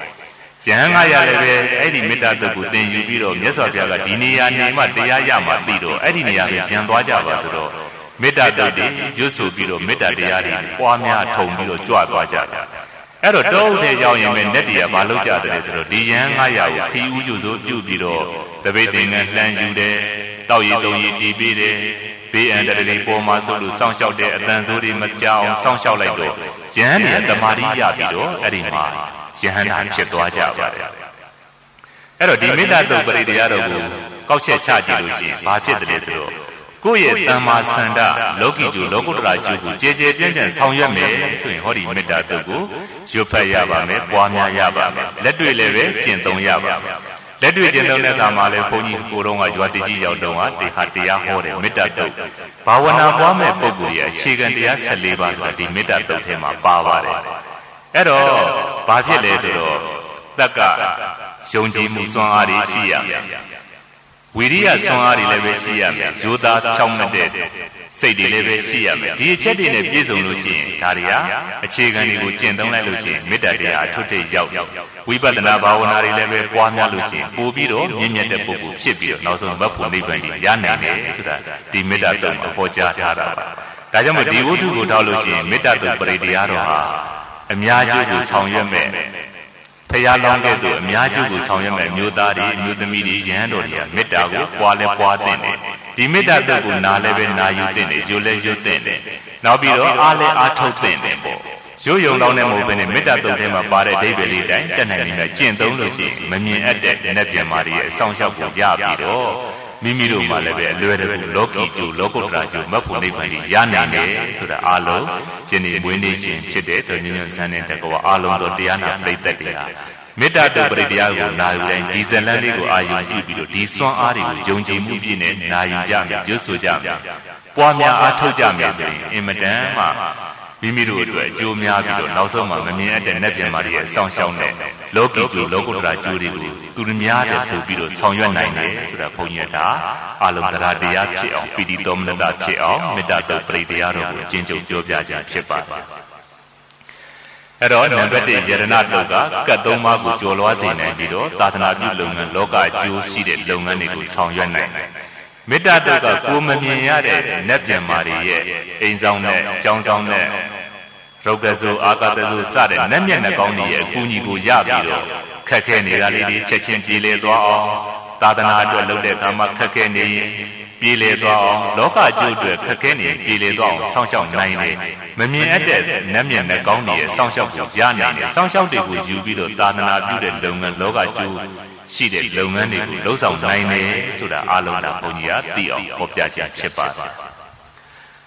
900လည်းပဲအဲ့ဒီမေတ္တာတုတ်ကိုသင်ယူပြီးတော့မြတ်စွာဘုရားကဒီနေရာနေမှတရားရမှပြီးတော့အဲ့ဒီနေရာကိုပြန်သွားကြပါဆိုတော့မေတ္တာတုတ်တွေရွတ်ဆိုပြီးတော့မေတ္တာတရားတွေပွားများထုံပြီးတော့ကြွသွားကြတယ်အဲ့တော့တောအုပ်ထဲရောက်ရင်ပဲလက်တရားဘာလုပ်ကြတယ်ဆိုတော့ဒီယဟန်900ကိုခီးဦးကျိုးဆိုပြုပြီးတော့တပိတ်သင်္ကန်းလှမ်းယူတယ်တောက်ရည်တုံရည်တီးပေးတယ်ဘေးအန္တရာယ်တွေပေါ်မှာဆိုလို့စောင့်ရှောက်တဲ့အတန်ဆိုးတွေမကြောက်အောင်စောင့်ရှောက်လိုက်တော့ယဟန်တွေတမာရီရပြီးတော့အဲ့ဒီမှာယဟန်တာဖြစ်သွားကြပါတယ်အဲ့တော့ဒီမေတ္တာတုတ်ပရိတရားတော်ကိုကောက်ချက်ချကြည့်လို့ရှိရင်ဘာဖြစ်တယ်လဲဆိုတော့ကိုယ့်ရဲ့တမ္မာဆန္ဒလောကီကျိုးလောကုတ္တရာကျိုးကိုကြည်ကြည်ပြန့်ပြန့်ဆောင်ရွက်မယ်ဆိုရင်ဟောဒီမေတ္တာတုတ်ကိုရွတ်ဖတ်ရပါမယ်ပွားများရပါမယ်လက်တွေ့လည်းပဲကျင့်သုံးရပါမယ်လက်တွေ့ကျင့်သုံးတဲ့အခါမှာလည်းဘုန်းကြီးကိုယ်တော်ကရွာတကြီးရောက်တော့တေဟာတရားဟောတယ်မေတ္တာတုတ်ဘာဝနာပွားမဲ့ပုဂ္ဂိုလ်ရဲ့အခြေခံတရား14ပါးဆိုတာဒီမေတ္တာတုတ်ထဲမှာပါပါတယ်အဲ့တော့ဘာဖြစ်လဲဆိုတော့တက်ကယုံကြည်မှုစွမ်းအားတွေရှိရမယ်ဝိရိယစွမ်းအားတွေလည်းပဲရှိရမယ်ဇိုသားချောင်းမတဲ့စိတ်တွေလည်းပဲရှိရမယ်ဒီအချက်တွေနဲ့ပြည့်စုံလို့ရှိရင်ဒါတွေဟာအခြေခံတွေကိုကျင့်သုံးလိုက်လို့ရှိရင်မေတ္တာတရားအထွတ်ထိပ်ရောက်ဝိပဿနာဘာဝနာတွေလည်းပဲပွားများလို့ရှိရင်ပို့ပြီးတော့မြင့်မြတ်တဲ့ပုဂ္ဂိုလ်ဖြစ်ပြီးတော့နောက်ဆုံးဘက်ဖို့နိဗ္ဗာန်ကြီးရနိုင်တယ်ဆိုတာဒီမေတ္တာတုတ်မှာဟောကြားထားတာပါဒါကြောင့်မို့ဒီဝတ္ထုကိုထောက်လို့ရှိရင်မေတ္တာတုတ်ပရိတရားတော်ဟာအများကြီးကိုဆောင်ရွက်မဲ့ဖရာလောင်းတဲ့သူအများကြီးကိုဆောင်ရွက်မဲ့မျိုးသားတွေမျိုးသမီးတွေယဟန်တော်တွေကမေတ္တာကိုပွားလဲပွားတဲ့တယ်ဒီမေတ္တာတုတ်ကိုနားလည်းပဲနာယူတဲ့တယ်ယူလဲယူတဲ့တယ်နောက်ပြီးတော့အားလဲအားထုတ်တဲ့တယ်ပေါ့ရိုးယုံလောင်းတဲ့မဟုတ်ဘဲနဲ့မေတ္တာတုတ်ထဲမှာပါတဲ့ဒိဗ္ဗေလေးတိုင်းတက်နိုင်နေမြကျင့်သုံးလို့ရှိရင်မမြင်အပ်တဲ့နတ်ပြန်မာတွေရဲ့အဆောင်ရှောက်ကိုရပြီးတော့မိမိတို့မှလည်းပဲအလွယ်တကူလောကီကျိုးလောကုတ္တရာကျိုးမဖို့နိဗ္ဗာန်ကြီးရနိုင်တယ်ဆိုတာအားလုံးရှင်ဒီဝိနည်းရှင်ဖြစ်တဲ့တော်ညွန့်ဆန်းတဲ့တကောအားလုံးသောတရားနာပရိသတ်တွေဟာမေတ္တာတုတ်ပရိတရားကိုနာယူတိုင်းဒီဇလန်းလေးကိုအာရုံပြုပြီးတော့ဒီစွမ်းအားတွေကိုယုံကြည်မှုပြည့်နဲ့နာယူကြမယ်ရွတ်ဆိုကြမယ်ပွားများအားထုတ်ကြမယ်ဆိုရင်အင်မတန်မှမိမိတို့အတွက်အကျိုးများပြီးတော့နောက်ဆုံးမှမမြင်အပ်တဲ့နတ်ပြန်မာတွေရဲ့စောင့်ရှောက်တဲ့လောကီကျိုးလောကုတ္တရာကျိုးတွေကိုသူများတဲ့ပို့ပြီးတော့ဆောင်ရွက်နိုင်တယ်ဆိုတာဘုန်းကြီးကအာလုံတရားတရားဖြစ်အောင်ပီတိသောမနတဖြစ်အောင်မေတ္တာတုတ်ပရိတရားတော်ကိုအကျဉ်းချုပ်ပြောပြခြင်းဖြစ်ပါတယ်အဲ့တော့နံပါတ်1ယရဏတုတ်ကကတ်3ပါးကိုကျော်လွှားစေနိုင်ပြီးတော့သာသနာပြုလုပ်ငန်းလောကအကျိုးရှိတဲ့လုပ်ငန်းတွေကိုဆောင်ရွက်နိုင်တယ်မေတ္တာတုတ်ကကိုမမြင်ရတဲ့နတ်ပြန်မာတွေရဲ့အိမ်ဆောင်နဲ့ကျောင်းဆောင်နဲ့ရုပ်ကစုအာကတစုစတဲ့နတ်မျက်နှာကောင်းတွေရဲ့အကူအညီကိုရပြီးတော့ခက်ခဲနေတာလေးတွေချက်ချင်းပြေလည်သွားအောင်သာသနာအတွက်လုပ်တဲ့အခါမှာခက်ခဲနေရင်ပြေလည်သွားအောင်လောကအကျိုးအတွက်ခက်ခဲနေပြေလည်သွားအောင်စောင့်ရှောက်နိုင်တယ်မမြင်အပ်တဲ့နတ်မျက်နှာကောင်းတွေရဲ့စောင့်ရှောက်ကိုရနိုင်တယ်စောင့်ရှောက်တွေကိုယူပြီးတော့သာသနာပြုတဲ့လုပ်ငန်းလောကအကျိုးရှိတဲ့လုပ်ငန်းတွေကိုလှုပ်ဆောင်နိုင်တယ်ဆိုတာအားလုံးကဘုန်းကြီးကသိအောင်ဟောပြခြင်းဖြစ်ပါတယ်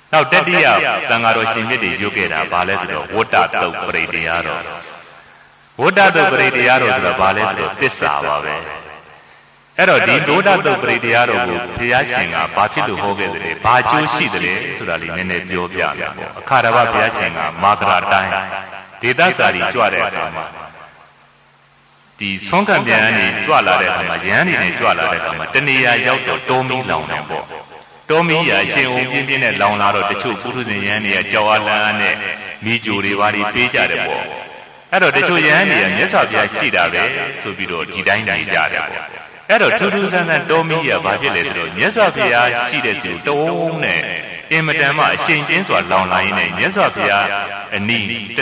နောက်တတိယသံဃာတော်ရှင်မြတ်တွေရုပ်ခဲ့တာဘာလဲဆိုတော့ဝတ္တတုတ်ပရိတရားတော်ဝတ္တတုတ်ပရိတရားတော်ဆိုတော့ဘာလဲဆိုတော့သစ္စာပါပဲအဲ့တော့ဒီဝတ္တတုတ်ပရိတရားတော်ကိုဘုရားရှင်ကဘာဖြစ်လို့ဟောခဲ့တယ်လဲဘာကျိုးရှိတယ်လဲဆိုတာလေးနည်းနည်းပြောပြမယ်ပေါ့အခါတော်ဘုရားရှင်ကမာကရာတိုင်းဒေသစာရီကြွတဲ့အခါမှာဒီဆုံးခံပြန်ကနေကြွလာတဲ့အခါမှာရဟန်းတွေနဲ့ကြွလာတဲ့အခါမှာတဏှာရောက်တော့တောမီးလောင်တယ်ပေါ့တောမီးရအရှင်အောင်ပြင်းပြင်းနဲ့လောင်လာတော့တချို့ပုထုဇဉ်ရဟန်းတွေကကြောက်အားလန်းနဲ့မိကြိုတွေပါပြီးပေးကြတယ်ပေါ့အဲ့တော့တချို့ရဟန်းတွေကမြတ်စွာဘုရားရှိတာပဲဆိုပြီးတော့ဒီတိုင်းတိုင်းကြတယ်ပေါ့အဲ့တော့ထူးထူးဆန်းဆန်းတောမီးရဘာဖြစ်လဲဆိုတော့မြတ်စွာဘုရားရှိတဲ့သူတုံးနဲ့အင်မတန်မှအရှင်ကျင်းစွာလောင်လာရင်းနဲ့မြတ်စွာဘုရားအနီး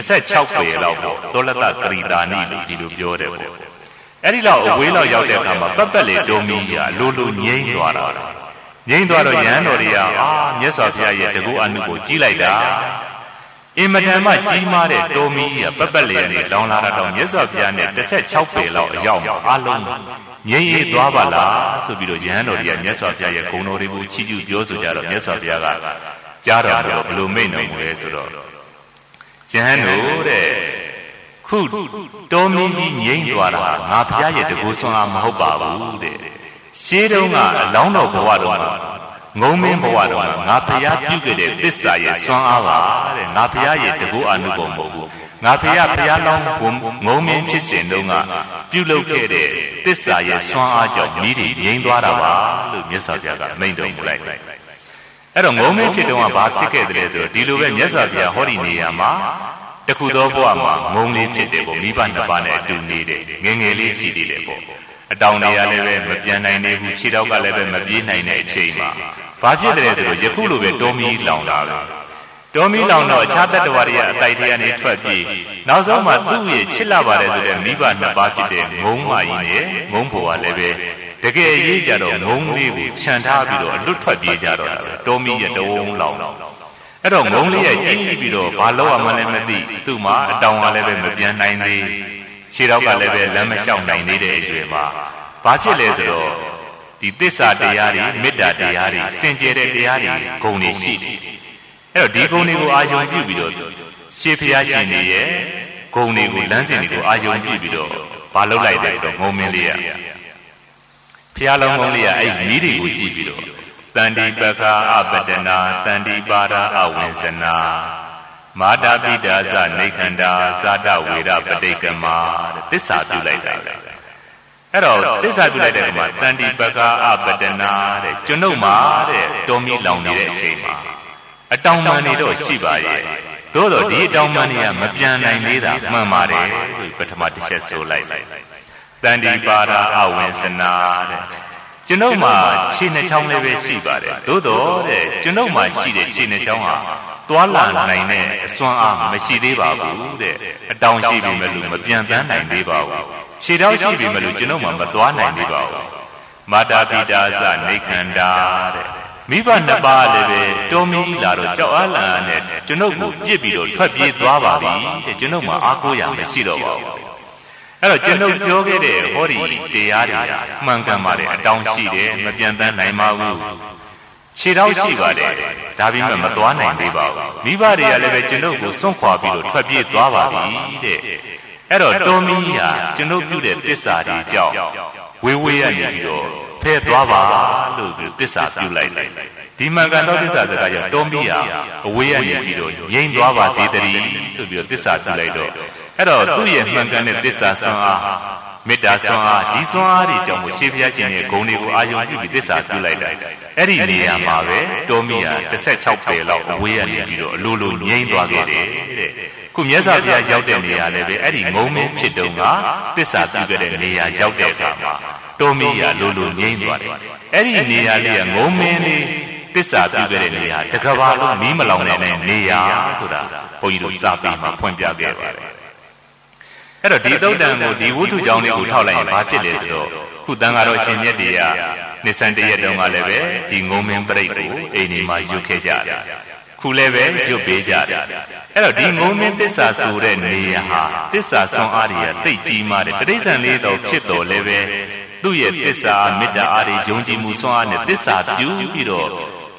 16ပေလောက်ပေါ့တောလတ္တကရိတာနိလို့ဒီလိုပြောတယ်ပေါ့အဲ့ဒီလောက်အဝေးလောက်ရောက်တဲ့အခါမှာပတ်ပတ်လေတောမီးရလိုလိုငြိမ့်သွားတာငြိမ့်သွားတော့ရဟန်းတော်တွေကမြတ်စွာဘုရားရဲ့တကုအနုကိုကြီးလိုက်တာအင်မတန်မှကြီးမားတဲ့တောမီးရပတ်ပတ်လေနဲ့လောင်လာတော့မြတ်စွာဘုရားနဲ့16ပေလောက်အရောက်မှာအလုံးငြိမ့်ရသွားပါလားဆိုပြီးတော့ရဟန်းတော်တွေကမြတ်စွာဘုရားရဲ့ဂုဏ်တော်တွေကိုချီးကျူးပြောဆိုကြတော့မြတ်စွာဘုရားကကြားတော်ဘယ်လိုမိန့်တော်မူလဲဆိုတော့ရဟန်းတို့တဲ့ခုတောမီးကြီးငြိမ့်သွားတာငါဘုရားရဲ့တကုဆွမ်းအားမဟုတ်ပါဘူးတဲ့ရှေးတုန်းကအလောင်းတော်ဘဝတော်မှာငုံမင်းဘဝတော်မှာငါဘုရားပြုခဲ့တဲ့သစ္စာရဲ့ဆွမ်းအားပါတဲ့ငါဘုရားရဲ့တကုအနုဘုံမဟုတ်ဘူးငါဘုရားလောင်းငုံမင်းဖြစ်စဉ်တုန်းကပြုလုပ်ခဲ့တဲ့သစ္စာရဲ့ဆွမ်းအားကြောင့်မိတွေငြိမ့်သွားတာပါလို့မြတ်စွာဘုရားကမိန့်တော်မူလိုက်တယ်အဲ့တော့ငုံမင်းဖြစ်တုန်းကဘာဖြစ်ခဲ့တယ်ဆိုတော့ဒီလိုပဲမြတ်စွာဘုရားဟောဒီနေရာမှာတခုသောဘဝမှာငုံလေးဖြစ်တယ်ပေါ့မိဘနှစ်ပါးနဲ့အတူနေတယ်ငယ်ငယ်လေးရှိသေးတယ်ပေါ့အတောင်တွေကလည်းပဲမပြန်နိုင်သေးဘူးခြေထောက်ကလည်းပဲမပြေးနိုင်တဲ့အချိန်မှာဘာဖြစ်တယ်ဆိုတော့ယခုလိုပဲတောမီးလောင်လာတယ်တောမီးလောင်တော့အခြားတတ္တဝါတွေကအတိုက်ထဲကနေထွက်ပြေးနောက်ဆုံးမှသူ့ရဲ့ချစ်လာပါတယ်ဆိုတဲ့မိဘနှစ်ပါးဖြစ်တဲ့ငုံမကြီးနဲ့ငုံဘဝလည်းပဲတကယ်ရေးကြတော့ငုံလေးကိုခြံထားပြီးတော့အလွတ်ထွက်ပြေးကြတော့တာတောမီးရဲ့တုံးလောင်တော့အဲ့တော့ငုံလေးရဲ့ကြီးပြီးတော့ဘာလို့မှလည်းမသိသူ့မှာအတောင်ကလည်းပဲမပြန်နိုင်သေးခြေတော့ကလည်းပဲလမ်းမလျှောက်နိုင်သေးတဲ့အရွယ်မှာဘာဖြစ်လဲဆိုတော့ဒီသစ္စာတရားတွေမေတ္တာတရားတွေစင်ကြယ်တဲ့တရားတွေဂုဏ်တွေရှိတယ်အဲ့တော့ဒီဂုဏ်တွေကိုအာယုံပြုပြီးတော့ရှေးဖျားရှင်တွေရဲ့ဂုဏ်တွေကိုလမ်းစဉ်တွေကိုအာယုံပြုပြီးတော့ဘာလုပ်လိုက်တယ်ဆိုတော့ငုံမင်းလေးရဖျားလုံးငုံလေးရအဲ့မိတွေကိုကြည့်ပြီးတော့တန္တိပက္ခအပတနာတန္တိပါဒအဝိဇ္ဇနာမာတာပိတာသနေခန္ဓာဇာတဝေရပဋိကမတဲ့သစ္စာပြုလိုက်တာအဲ့တော့သစ္စာပြုလိုက်တဲ့အခါမှာတန္တိပက္ခအပတနာတဲ့ကျွန်ုပ်မှာတဲ့တောမီးလောင်နေတဲ့အချိန်မှာအတောင်ပံနေတော့ရှိပါရဲ့သို့တော့ဒီအတောင်ပံတွေကမပြန်နိုင်သေးတာမှန်ပါတယ်လို့ပထမတစ်ချက်ဆိုလိုက်တန္တိပါဒအဝိဇ္ဇနာတဲ့ကျွန်ုပ်မှာခြေနှချောင်းလေးပဲရှိပါတယ်သို့တော့တဲ့ကျွန်ုပ်မှာရှိတဲ့ခြေနှချောင်းဟာသွားလာနိုင်တဲ့အစွမ်းအားမရှိသေးပါဘူးတဲ့အတောင်ရှိပြီမဲ့လို့မပြန်တန်းနိုင်သေးပါဘူးခြေထောက်ရှိပြီမဲ့လို့ကျွန်ုပ်မှာမသွားနိုင်သေးပါဘူးမာတာပိတာသနေခန္ဓာတဲ့မိဘနှစ်ပါးလည်းပဲတောမီးလာတော့ကြောက်အားလန့်နဲ့ကျွန်ုပ်ကိုပြစ်ပြီးတော့ထွက်ပြေးသွားပါပြီတဲ့ကျွန်ုပ်မှာအားကိုးရမရှိတော့ပါဘူးအဲ့တော့ကျွန်ုပ်ပြောခဲ့တဲ့ဟောဒီတရားတွေမှန်ကန်ပါတယ်အတောင်ရှိတယ်မပြန်တန်းနိုင်ပါဘူးခြေထောက်ရှိပါတယ်ဒါပေမဲ့မသွားနိုင်သေးပါဘူးမိဘတွေကလည်းပဲကျွန်ုပ်ကိုစွန့်ခွာပြီးတော့ထွက်ပြေးသွားပါပြီတဲ့အဲ့တော့တောမီးဟာကျွန်ုပ်ပြုတဲ့သစ္စာတွေကြောင့်ဝေဝေးရနေပြီးတော့ဖဲသွားပါလို့သစ္စာပြုလိုက်ဒီမှန်ကန်သောသစ္စာစကားကြောင့်တောမီးဟာအဝေးရနေပြီးတော့ငြိမ့်သွားပါသေးတယ်ဆိုပြီးတော့သစ္စာပြုလိုက်တော့အဲ့တော့သူ့ရဲ့မှန်ကန်တဲ့သစ္စာဆွမ်းအားမေတ္တာဆွမ်းအားဒီဆွမ်းအားတွေကြောင့်မို့ရှေးဘုရားရှင်ရဲ့ဂုဏ်တွေကိုအာယုံပြုပြီးသစ္စာပြုလိုက်တာအဲ့ဒီနေရာမှာပဲတောမီးဟာ16ပေလောက်အဝေးရနေပြီးတော့အလိုလိုငြိမ့်သွားခဲ့တယ်တဲ့ခုမြတ်စွာဘုရားရောက်တဲ့နေရာလည်းပဲအဲ့ဒီငုံမင်းဖြစ်တုန်းကသစ္စာပြုခဲ့တဲ့နေရာရောက်တဲ့အခါမှာတောမီးဟာလိုလိုငြိမ့်သွားတယ်အဲ့ဒီနေရာလေးကငုံမင်းလေးသစ္စာပြုခဲ့တဲ့နေရာတကဘာလုံးမီးမလောင်တဲ့နေရာဆိုတာဘုန်းကြီးတို့စာပေမှာဖွင့်ပြခဲ့ပါတယ်အဲ့တော့ဒီသုတ်တံကိုဒီဝုထုကြောင့်လေးကိုထောက်လိုက်ရင်ဘာဖြစ်လဲဆိုတော့ခုတန်ဃာတော်ရှင်မြတ်တွေကနှစ်ဆန်းတရက်တုန်းကလည်းပဲဒီငုံမင်းပြိတ္ကိုအိမ်ဒီမှာယူခဲ့ကြတယ်ခုလည်းပဲရွတ်ပေးကြတယ်အဲ့တော့ဒီငုံမင်းသစ္စာဆိုတဲ့နေရာဟာသစ္စာဆွမ်းအားတွေကသိကြီးမားတယ်တိဋ္ဌံလေးတော့ဖြစ်တော်လည်းပဲသူ့ရဲ့သစ္စာမေတ္တာအားတွေယုံကြည်မှုဆွမ်းအားနဲ့သစ္စာပြုပြီးတော့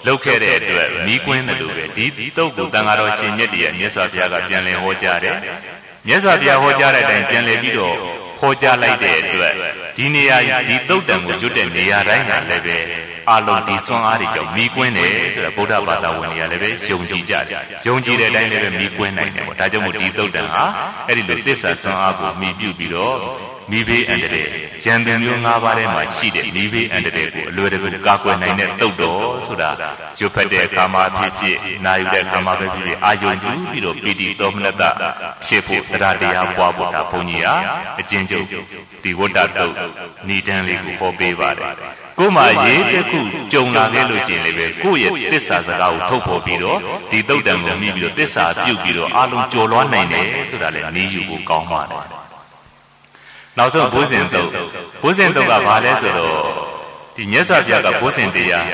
လုပ်ခဲ့တဲ့အတွက်မီးကွင်းတယ်လို့ပဲဒီတုတ်ကိုတန်ဃာတော်ရှင်မြတ်ရဲ့မြတ်စွာဘုရားကပြန်လည်ဟောကြားတယ်မြတ်စွာဘုရားဟောကြားတဲ့အတိုင်းပြန်လည်ပြီးတော့ဟောကြားလိုက်တဲ့အတွက်ဒီနေရာဒီတုတ်တံကိုကျွတ်တဲ့နေရာတိုင်းကလည်းပဲအလုံးဒီစွမ်းအားတွေကြောင့်မီးကွင်းတယ်ဆိုတာဗုဒ္ဓဘာသာဝင်တွေကလည်းပဲယုံကြည်ကြတယ်ယုံကြည်တဲ့အတိုင်းလည်းပဲမီးကွင်းနိုင်တယ်ပေါ့ဒါကြောင့်မို့ဒီတုတ်တံဟာအဲ့ဒီလိုသစ္စာစွမ်းအားကိုမိပြုပြီးတော့မိဘေးအန္တရာယ်ရန်သူမျိုး၅ပါးထဲမှာရှိတဲ့မိဘေးအန္တရာယ်ကိုအလွယ်တကူကာကွယ်နိုင်တဲ့တုတ်တော်ဆိုတာရွတ်ဖတ်တဲ့အခါမှာဖြစ်ဖြစ်နာယူတဲ့အခါမှာပဲဖြစ်ဖြစ်အာယုံကြည့်ပြီးတော့ပီတိသောမနတဖြစ်ဖို့တရားတရားပွားဖို့ဒါဘုန်းကြီးဟာအကျဉ်းချုပ်ဒီဝတ္တတုတ်ဏိဒန်းလေးကိုဟောပေးပါတယ်ကိုယ်မှာရေးတစ်ခုကြုံလာခဲ့လို့ရှိရင်လည်းပဲကိုယ့်ရဲ့သစ္စာစကားကိုထုတ်ဖော်ပြီးတော့ဒီတုတ်တံကိုမြည်ပြီးတော့သစ္စာပြုတ်ပြီးတော့အလုံးကြော်လွှားနိုင်တယ်ဆိုတာလည်းနည်းယူဖို့ကောင်းပါတယ်နောက်ဆုံးဘုဇင်တုတ်ကဘာလဲဆိုတော့ဒီမြတ်စွာဘုရားကဘုဇင်တရား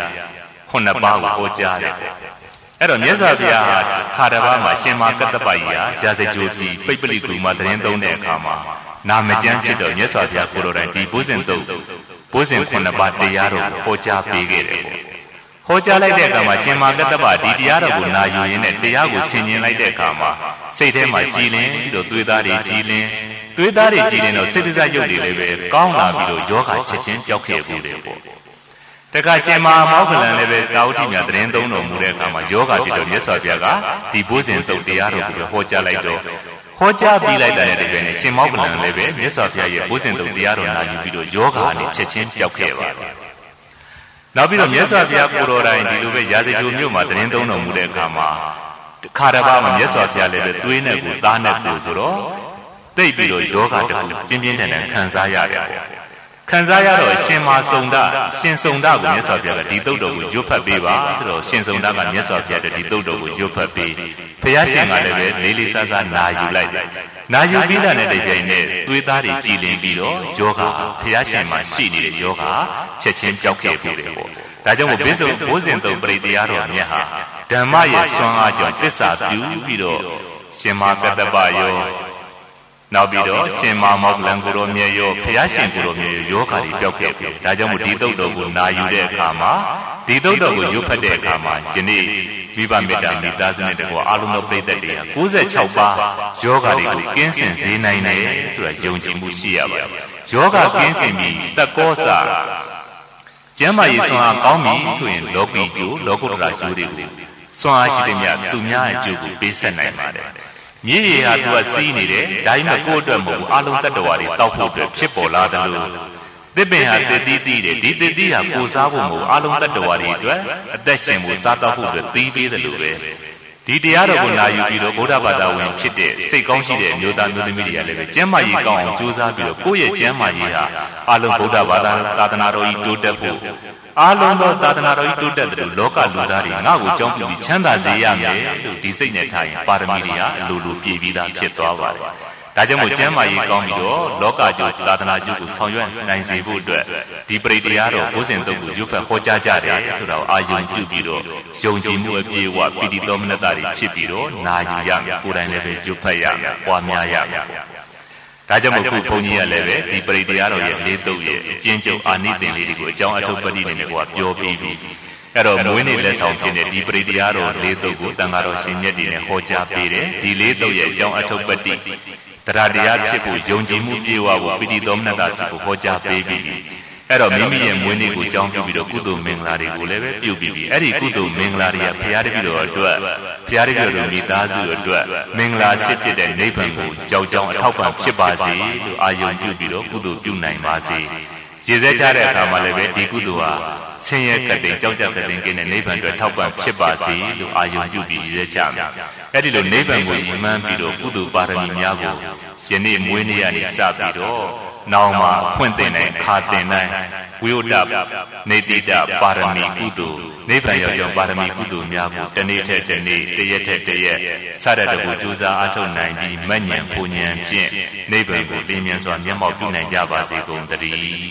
9ပါးကိုဟောကြားတယ်အဲ့တော့မြတ်စွာဘုရားဟာခါတပါးမှာရှင်မာကတ္တပကြီးဟာရာဇဂိုတိပိပလိကူမှာတရင်သုံးတဲ့အခါမှာနာမကျမ်းဖြစ်တော့မြတ်စွာဘုရားကိုယ်တော်တိုင်ဒီဘုဇင်တုတ်ဘုဇင်9ပါးတရားတော်ကိုဟောကြားပေးခဲ့တယ်ပေါ့ဟောကြားလိုက်တဲ့အခါမှာရှင်မာကတ္တပဒီတရားတော်ကိုနာယူရင်းနဲ့တရားကိုဆင်ခြင်လိုက်တဲ့အခါမှာစိတ်ထဲမှာကြည်လင်ပြီးတော့သွေးသားတွေကြည်လင်သွေးသားတွေကြည်လင်တော့စိတ်တစားရုပ်တွေလည်းပဲကောင်းလာပြီးတော့ယောဂချက်ချင်းပျောက်ခဲ့ဘူးတယ်ပေါ့တခါရှင်မမောက္ခလန်လည်းပဲတာဝတိမြတ်တရင်သုံးတော်မူတဲ့အခါမှာယောဂဖြစ်တော့မြတ်စွာဘုရားကဒီဘုဇင်သုတ်တရားတော်ကိုဟောကြားလိုက်တော့ဟောကြားပြီးလိုက်တဲ့တည်းပဲနဲ့ရှင်မောက္ခလန်လည်းပဲမြတ်စွာဘုရားရဲ့ဘုဇင်သုတ်တရားတော်နာယူပြီးတော့ယောဂနဲ့ချက်ချင်းပျောက်ခဲ့ပါတယ်နောက်ပြီးတော့မြတ်စွာဘုရားကိုယ်တော်တိုင်ဒီလိုပဲရာဇဂိုမြို့မှာတရင်သုံးတော်မူတဲ့အခါမှာခါတပါးမှာမြတ်စွာဘုရားလည်းပဲသွေးနဲ့ကိုသားနဲ့ကိုဆိုတော့သိပြီးတော့ယောဂတခုပြင်းပြင်းထန်ထန်ခံစားရတယ်ခံစားရတော့ရှင်မာစုံဒရှင်စုံဒကိုမြတ်စွာဘုရားကဒီတုတ်တော်ကိုရွတ်ဖတ်ပေးပါဆိုတော့ရှင်စုံဒကမြတ်စွာဘုရားဒီတုတ်တော်ကိုရွတ်ဖတ်ပေးဘုရားရှင်ကလည်းပဲလေးလေးစားစားနာယူလိုက်နာယူပြီးတဲ့တည်းပြိုင်နဲ့သွေးသားတွေကြည်လင်ပြီးတော့ယောဂဘုရားရှင်မှာရှိနေတဲ့ယောဂချက်ချင်းပျောက်ခဲ့ပြီတယ်ပေါ့ဒါကြောင့်မို့ဘုဇင်တုတ်ပရိတရားတော်မြတ်ဟာဓမ္မရဲ့စွမ်းအားကြောင့်သစ္စာပြုပြီးတော့ရှင်မာကတ္တပယောနောက်ပြီးတော့ရှင်မာမောက္ခလန်ကိုရောမြတ်ရောဘုရားရှင်ကိုရောမြတ်ရောယောဂါတွေပျောက်ခဲ့ပြီဒါကြောင့်မို့ဒီတုတ်တော်ကိုနာယူတဲ့အခါမှာဒီတုတ်တော်ကိုရွတ်ဖတ်တဲ့အခါမှာယနေ့မိဘမေတ္တာမိသားစုနဲ့တကွာအလုံးစုံပြည့်တဲ့တရား96ပါးယောဂါတွေကိုကင်းစင်စေနိုင်တယ်ဆိုတာယုံကြည်မှုရှိရပါတယ်ယောဂါကင်းစင်ပြီးတကောစာကျမ်းမာရေးစွမ်းအားကောင်းပြီဆိုရင်လောကီကျိုးလောကုတ္တရာကျိုးတွေကိုစွမ်းအားရှိတဲ့မြတ်သူများအကျိုးကိုပေးဆက်နိုင်ပါတယ်မြေကြီးဟာသူကစီးနေတယ်ဒါပေမဲ့ကိုယ့်အတွက်မဟုတ်ဘူးအလုံးတတ္တဝါတွေတောက်ဖို့အတွက်ဖြစ်ပေါ်လာတယ်လို့သစ်ပင်ဟာသစ်သီးသီးတယ်ဒီသစ်သီးဟာကိုစားဖို့မဟုတ်အလုံးတတ္တဝါတွေအတွက်အသက်ရှင်ဖို့စားတောက်ဖို့အတွက်သီးပေးတယ်လို့ပဲဒီတရားတော်ကိုနာယူပြီးတော့ဗုဒ္ဓဘာသာဝင်ဖြစ်တဲ့စိတ်ကောင်းရှိတဲ့မျိုးသားမျိုးသမီးတွေကလည်းပဲကျမ်းမာရေးကောင်းအောင်ကြိုးစားပြီးတော့ကိုယ့်ရဲ့ကျမ်းမာရေးဟာအလုံးဗုဒ္ဓဘာသာသာသနာတော်ကြီးတိုးတက်ဖို့အားလုံးသောသာသနာတော်ကြီးတိုးတက်တဲ့လောကလူသားတွေငါ့ကိုကြောင်းပြပြီးချမ်းသာစေရမယ်လို့ဒီစိတ်နဲ့ထားရင်ပါရမီတွေဟာအလိုလိုပြည့်ပြီးသားဖြစ်သွားပါတယ်။ဒါကြောင့်မို့ကျမ်းမာရေးကောင်းပြီးတော့လောကကျိုးသာသနာကျိုးကိုဆောင်ရွက်နိုင်စေဖို့အတွက်ဒီပရိတရားတော်ဘုဇင်တုတ်ကိုရွတ်ဖတ်ဟောကြားကြတယ်ဆိုတာကိုအာယုံပြုပြီးတော့ယုံကြည်မှုအပြည့်အဝပီတိသောမနတတွေဖြစ်ပြီးတော့နာယူရမယ်ကိုယ်တိုင်လည်းပဲရွတ်ဖတ်ရမယ်ပွားများရမယ်ဒါကြောင့်မို့ခုဘုန်းကြီးကလည်းပဲဒီပရိတရားတော်ရဲ့လေးတုတ်ရဲ့အကျဉ်းချုပ်အာနိသင်လေးတွေကိုအကြောင်းအထုပ်ပတိနဲ့ကိုပြောပြီးပြီအဲ့တော့မွေးနေ့လက်ဆောင်ဖြစ်တဲ့ဒီပရိတရားတော်လေးတုတ်ကိုတန်ဃာတော်ရှင်မြတ်တွေနဲ့ဟောကြားပေးတယ်ဒီလေးတုတ်ရဲ့အကြောင်းအထုပ်ပတိတရားတရားဖြစ်ဖို့ယုံကြည်မှုပြေဝဖို့ပိဋိသောမနတဖြစ်ဖို့ဟောကြားပေးပြီးအဲ့တော့မိမိရဲ့မွေးနေ့ကိုကြောင်းပြုပြီးတော့ကုသိုလ်မင်္ဂလာတွေကိုလည်းပဲပြုပြီးပြီအဲ့ဒီကုသိုလ်မင်္ဂလာတွေကဘုရားတပည့်တော်အတွက်ဘုရားတပည့်တော်မိသားစုအတွက်မင်္ဂလာဖြစ်တဲ့နိဗ္ဗာန်ကိုကြောက်ကြောင်းအထောက်ပံ့ဖြစ်ပါစေလို့အာယုံပြုပြီးတော့ကုသိုလ်ပြုနိုင်ပါစေရည်စဲကြတဲ့အခါမှာလည်းပဲဒီကုသိုလ်ဟာဆင်းရဲကတိန်ကြောက်ကြတဲ့ကင်းတဲ့နိဗ္ဗာန်အတွက်ထောက်ပံ့ဖြစ်ပါစေလို့အာယုံပြုပြီးရည်စဲကြမယ်အဲ့ဒီလိုနိဗ္ဗာန်ကိုရည်မှန်းပြီးတော့ကုသိုလ်ပါရမီများကိုယနေ့မွေးနေ့ကနေစပြီးတော့နောင်မှာဖွင့်တင်နိုင်ခါတင်နိုင်ဝိယုဒ္ဓနေတိတပါရမီကုသိုလ်နိဗ္ဗာန်ရောက်ကြောင်းပါရမီကုသိုလ်များကိုတနေ့ထက်တနေ့တရက်ထက်တရက်စတဲ့တကူကြိုးစားအားထုတ်နိုင်ပြီးမဉ္ဇဉ်ပူဉ္ဇဉ်ဖြင့်နိဗ္ဗာန်ကိုလင်းမြန်စွာမျက်မှောက်ပြုနိုင်ကြပါစေကုန်သတည်း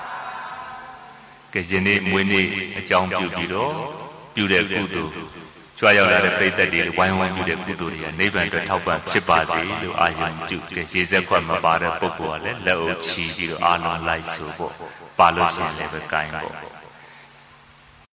ကဲယနေ့မွေးနေ့အကြောင်းပြုပြီးတော့ပြုတဲ့ကုသိုလ်ကြွားရောက်လာတဲ့ပြိတ္တတွေဝိုင်းဝန်းပြုတဲ့ကုသိုလ်တွေကနိဗ္ဗာန်အတွက်ထောက်ပံ့ဖြစ်ပါစေလို့အာရုံပြုကဲရေစက်ခွက်မပါတဲ့ပုဂ္ဂိုလ်ကလည်းလက်အုပ်ချီပြီးတော့အာလုံးလိုက်ဆိုပေါ့ပါလို့ရှိရင်လည်းပဲကိုင်းပေါ့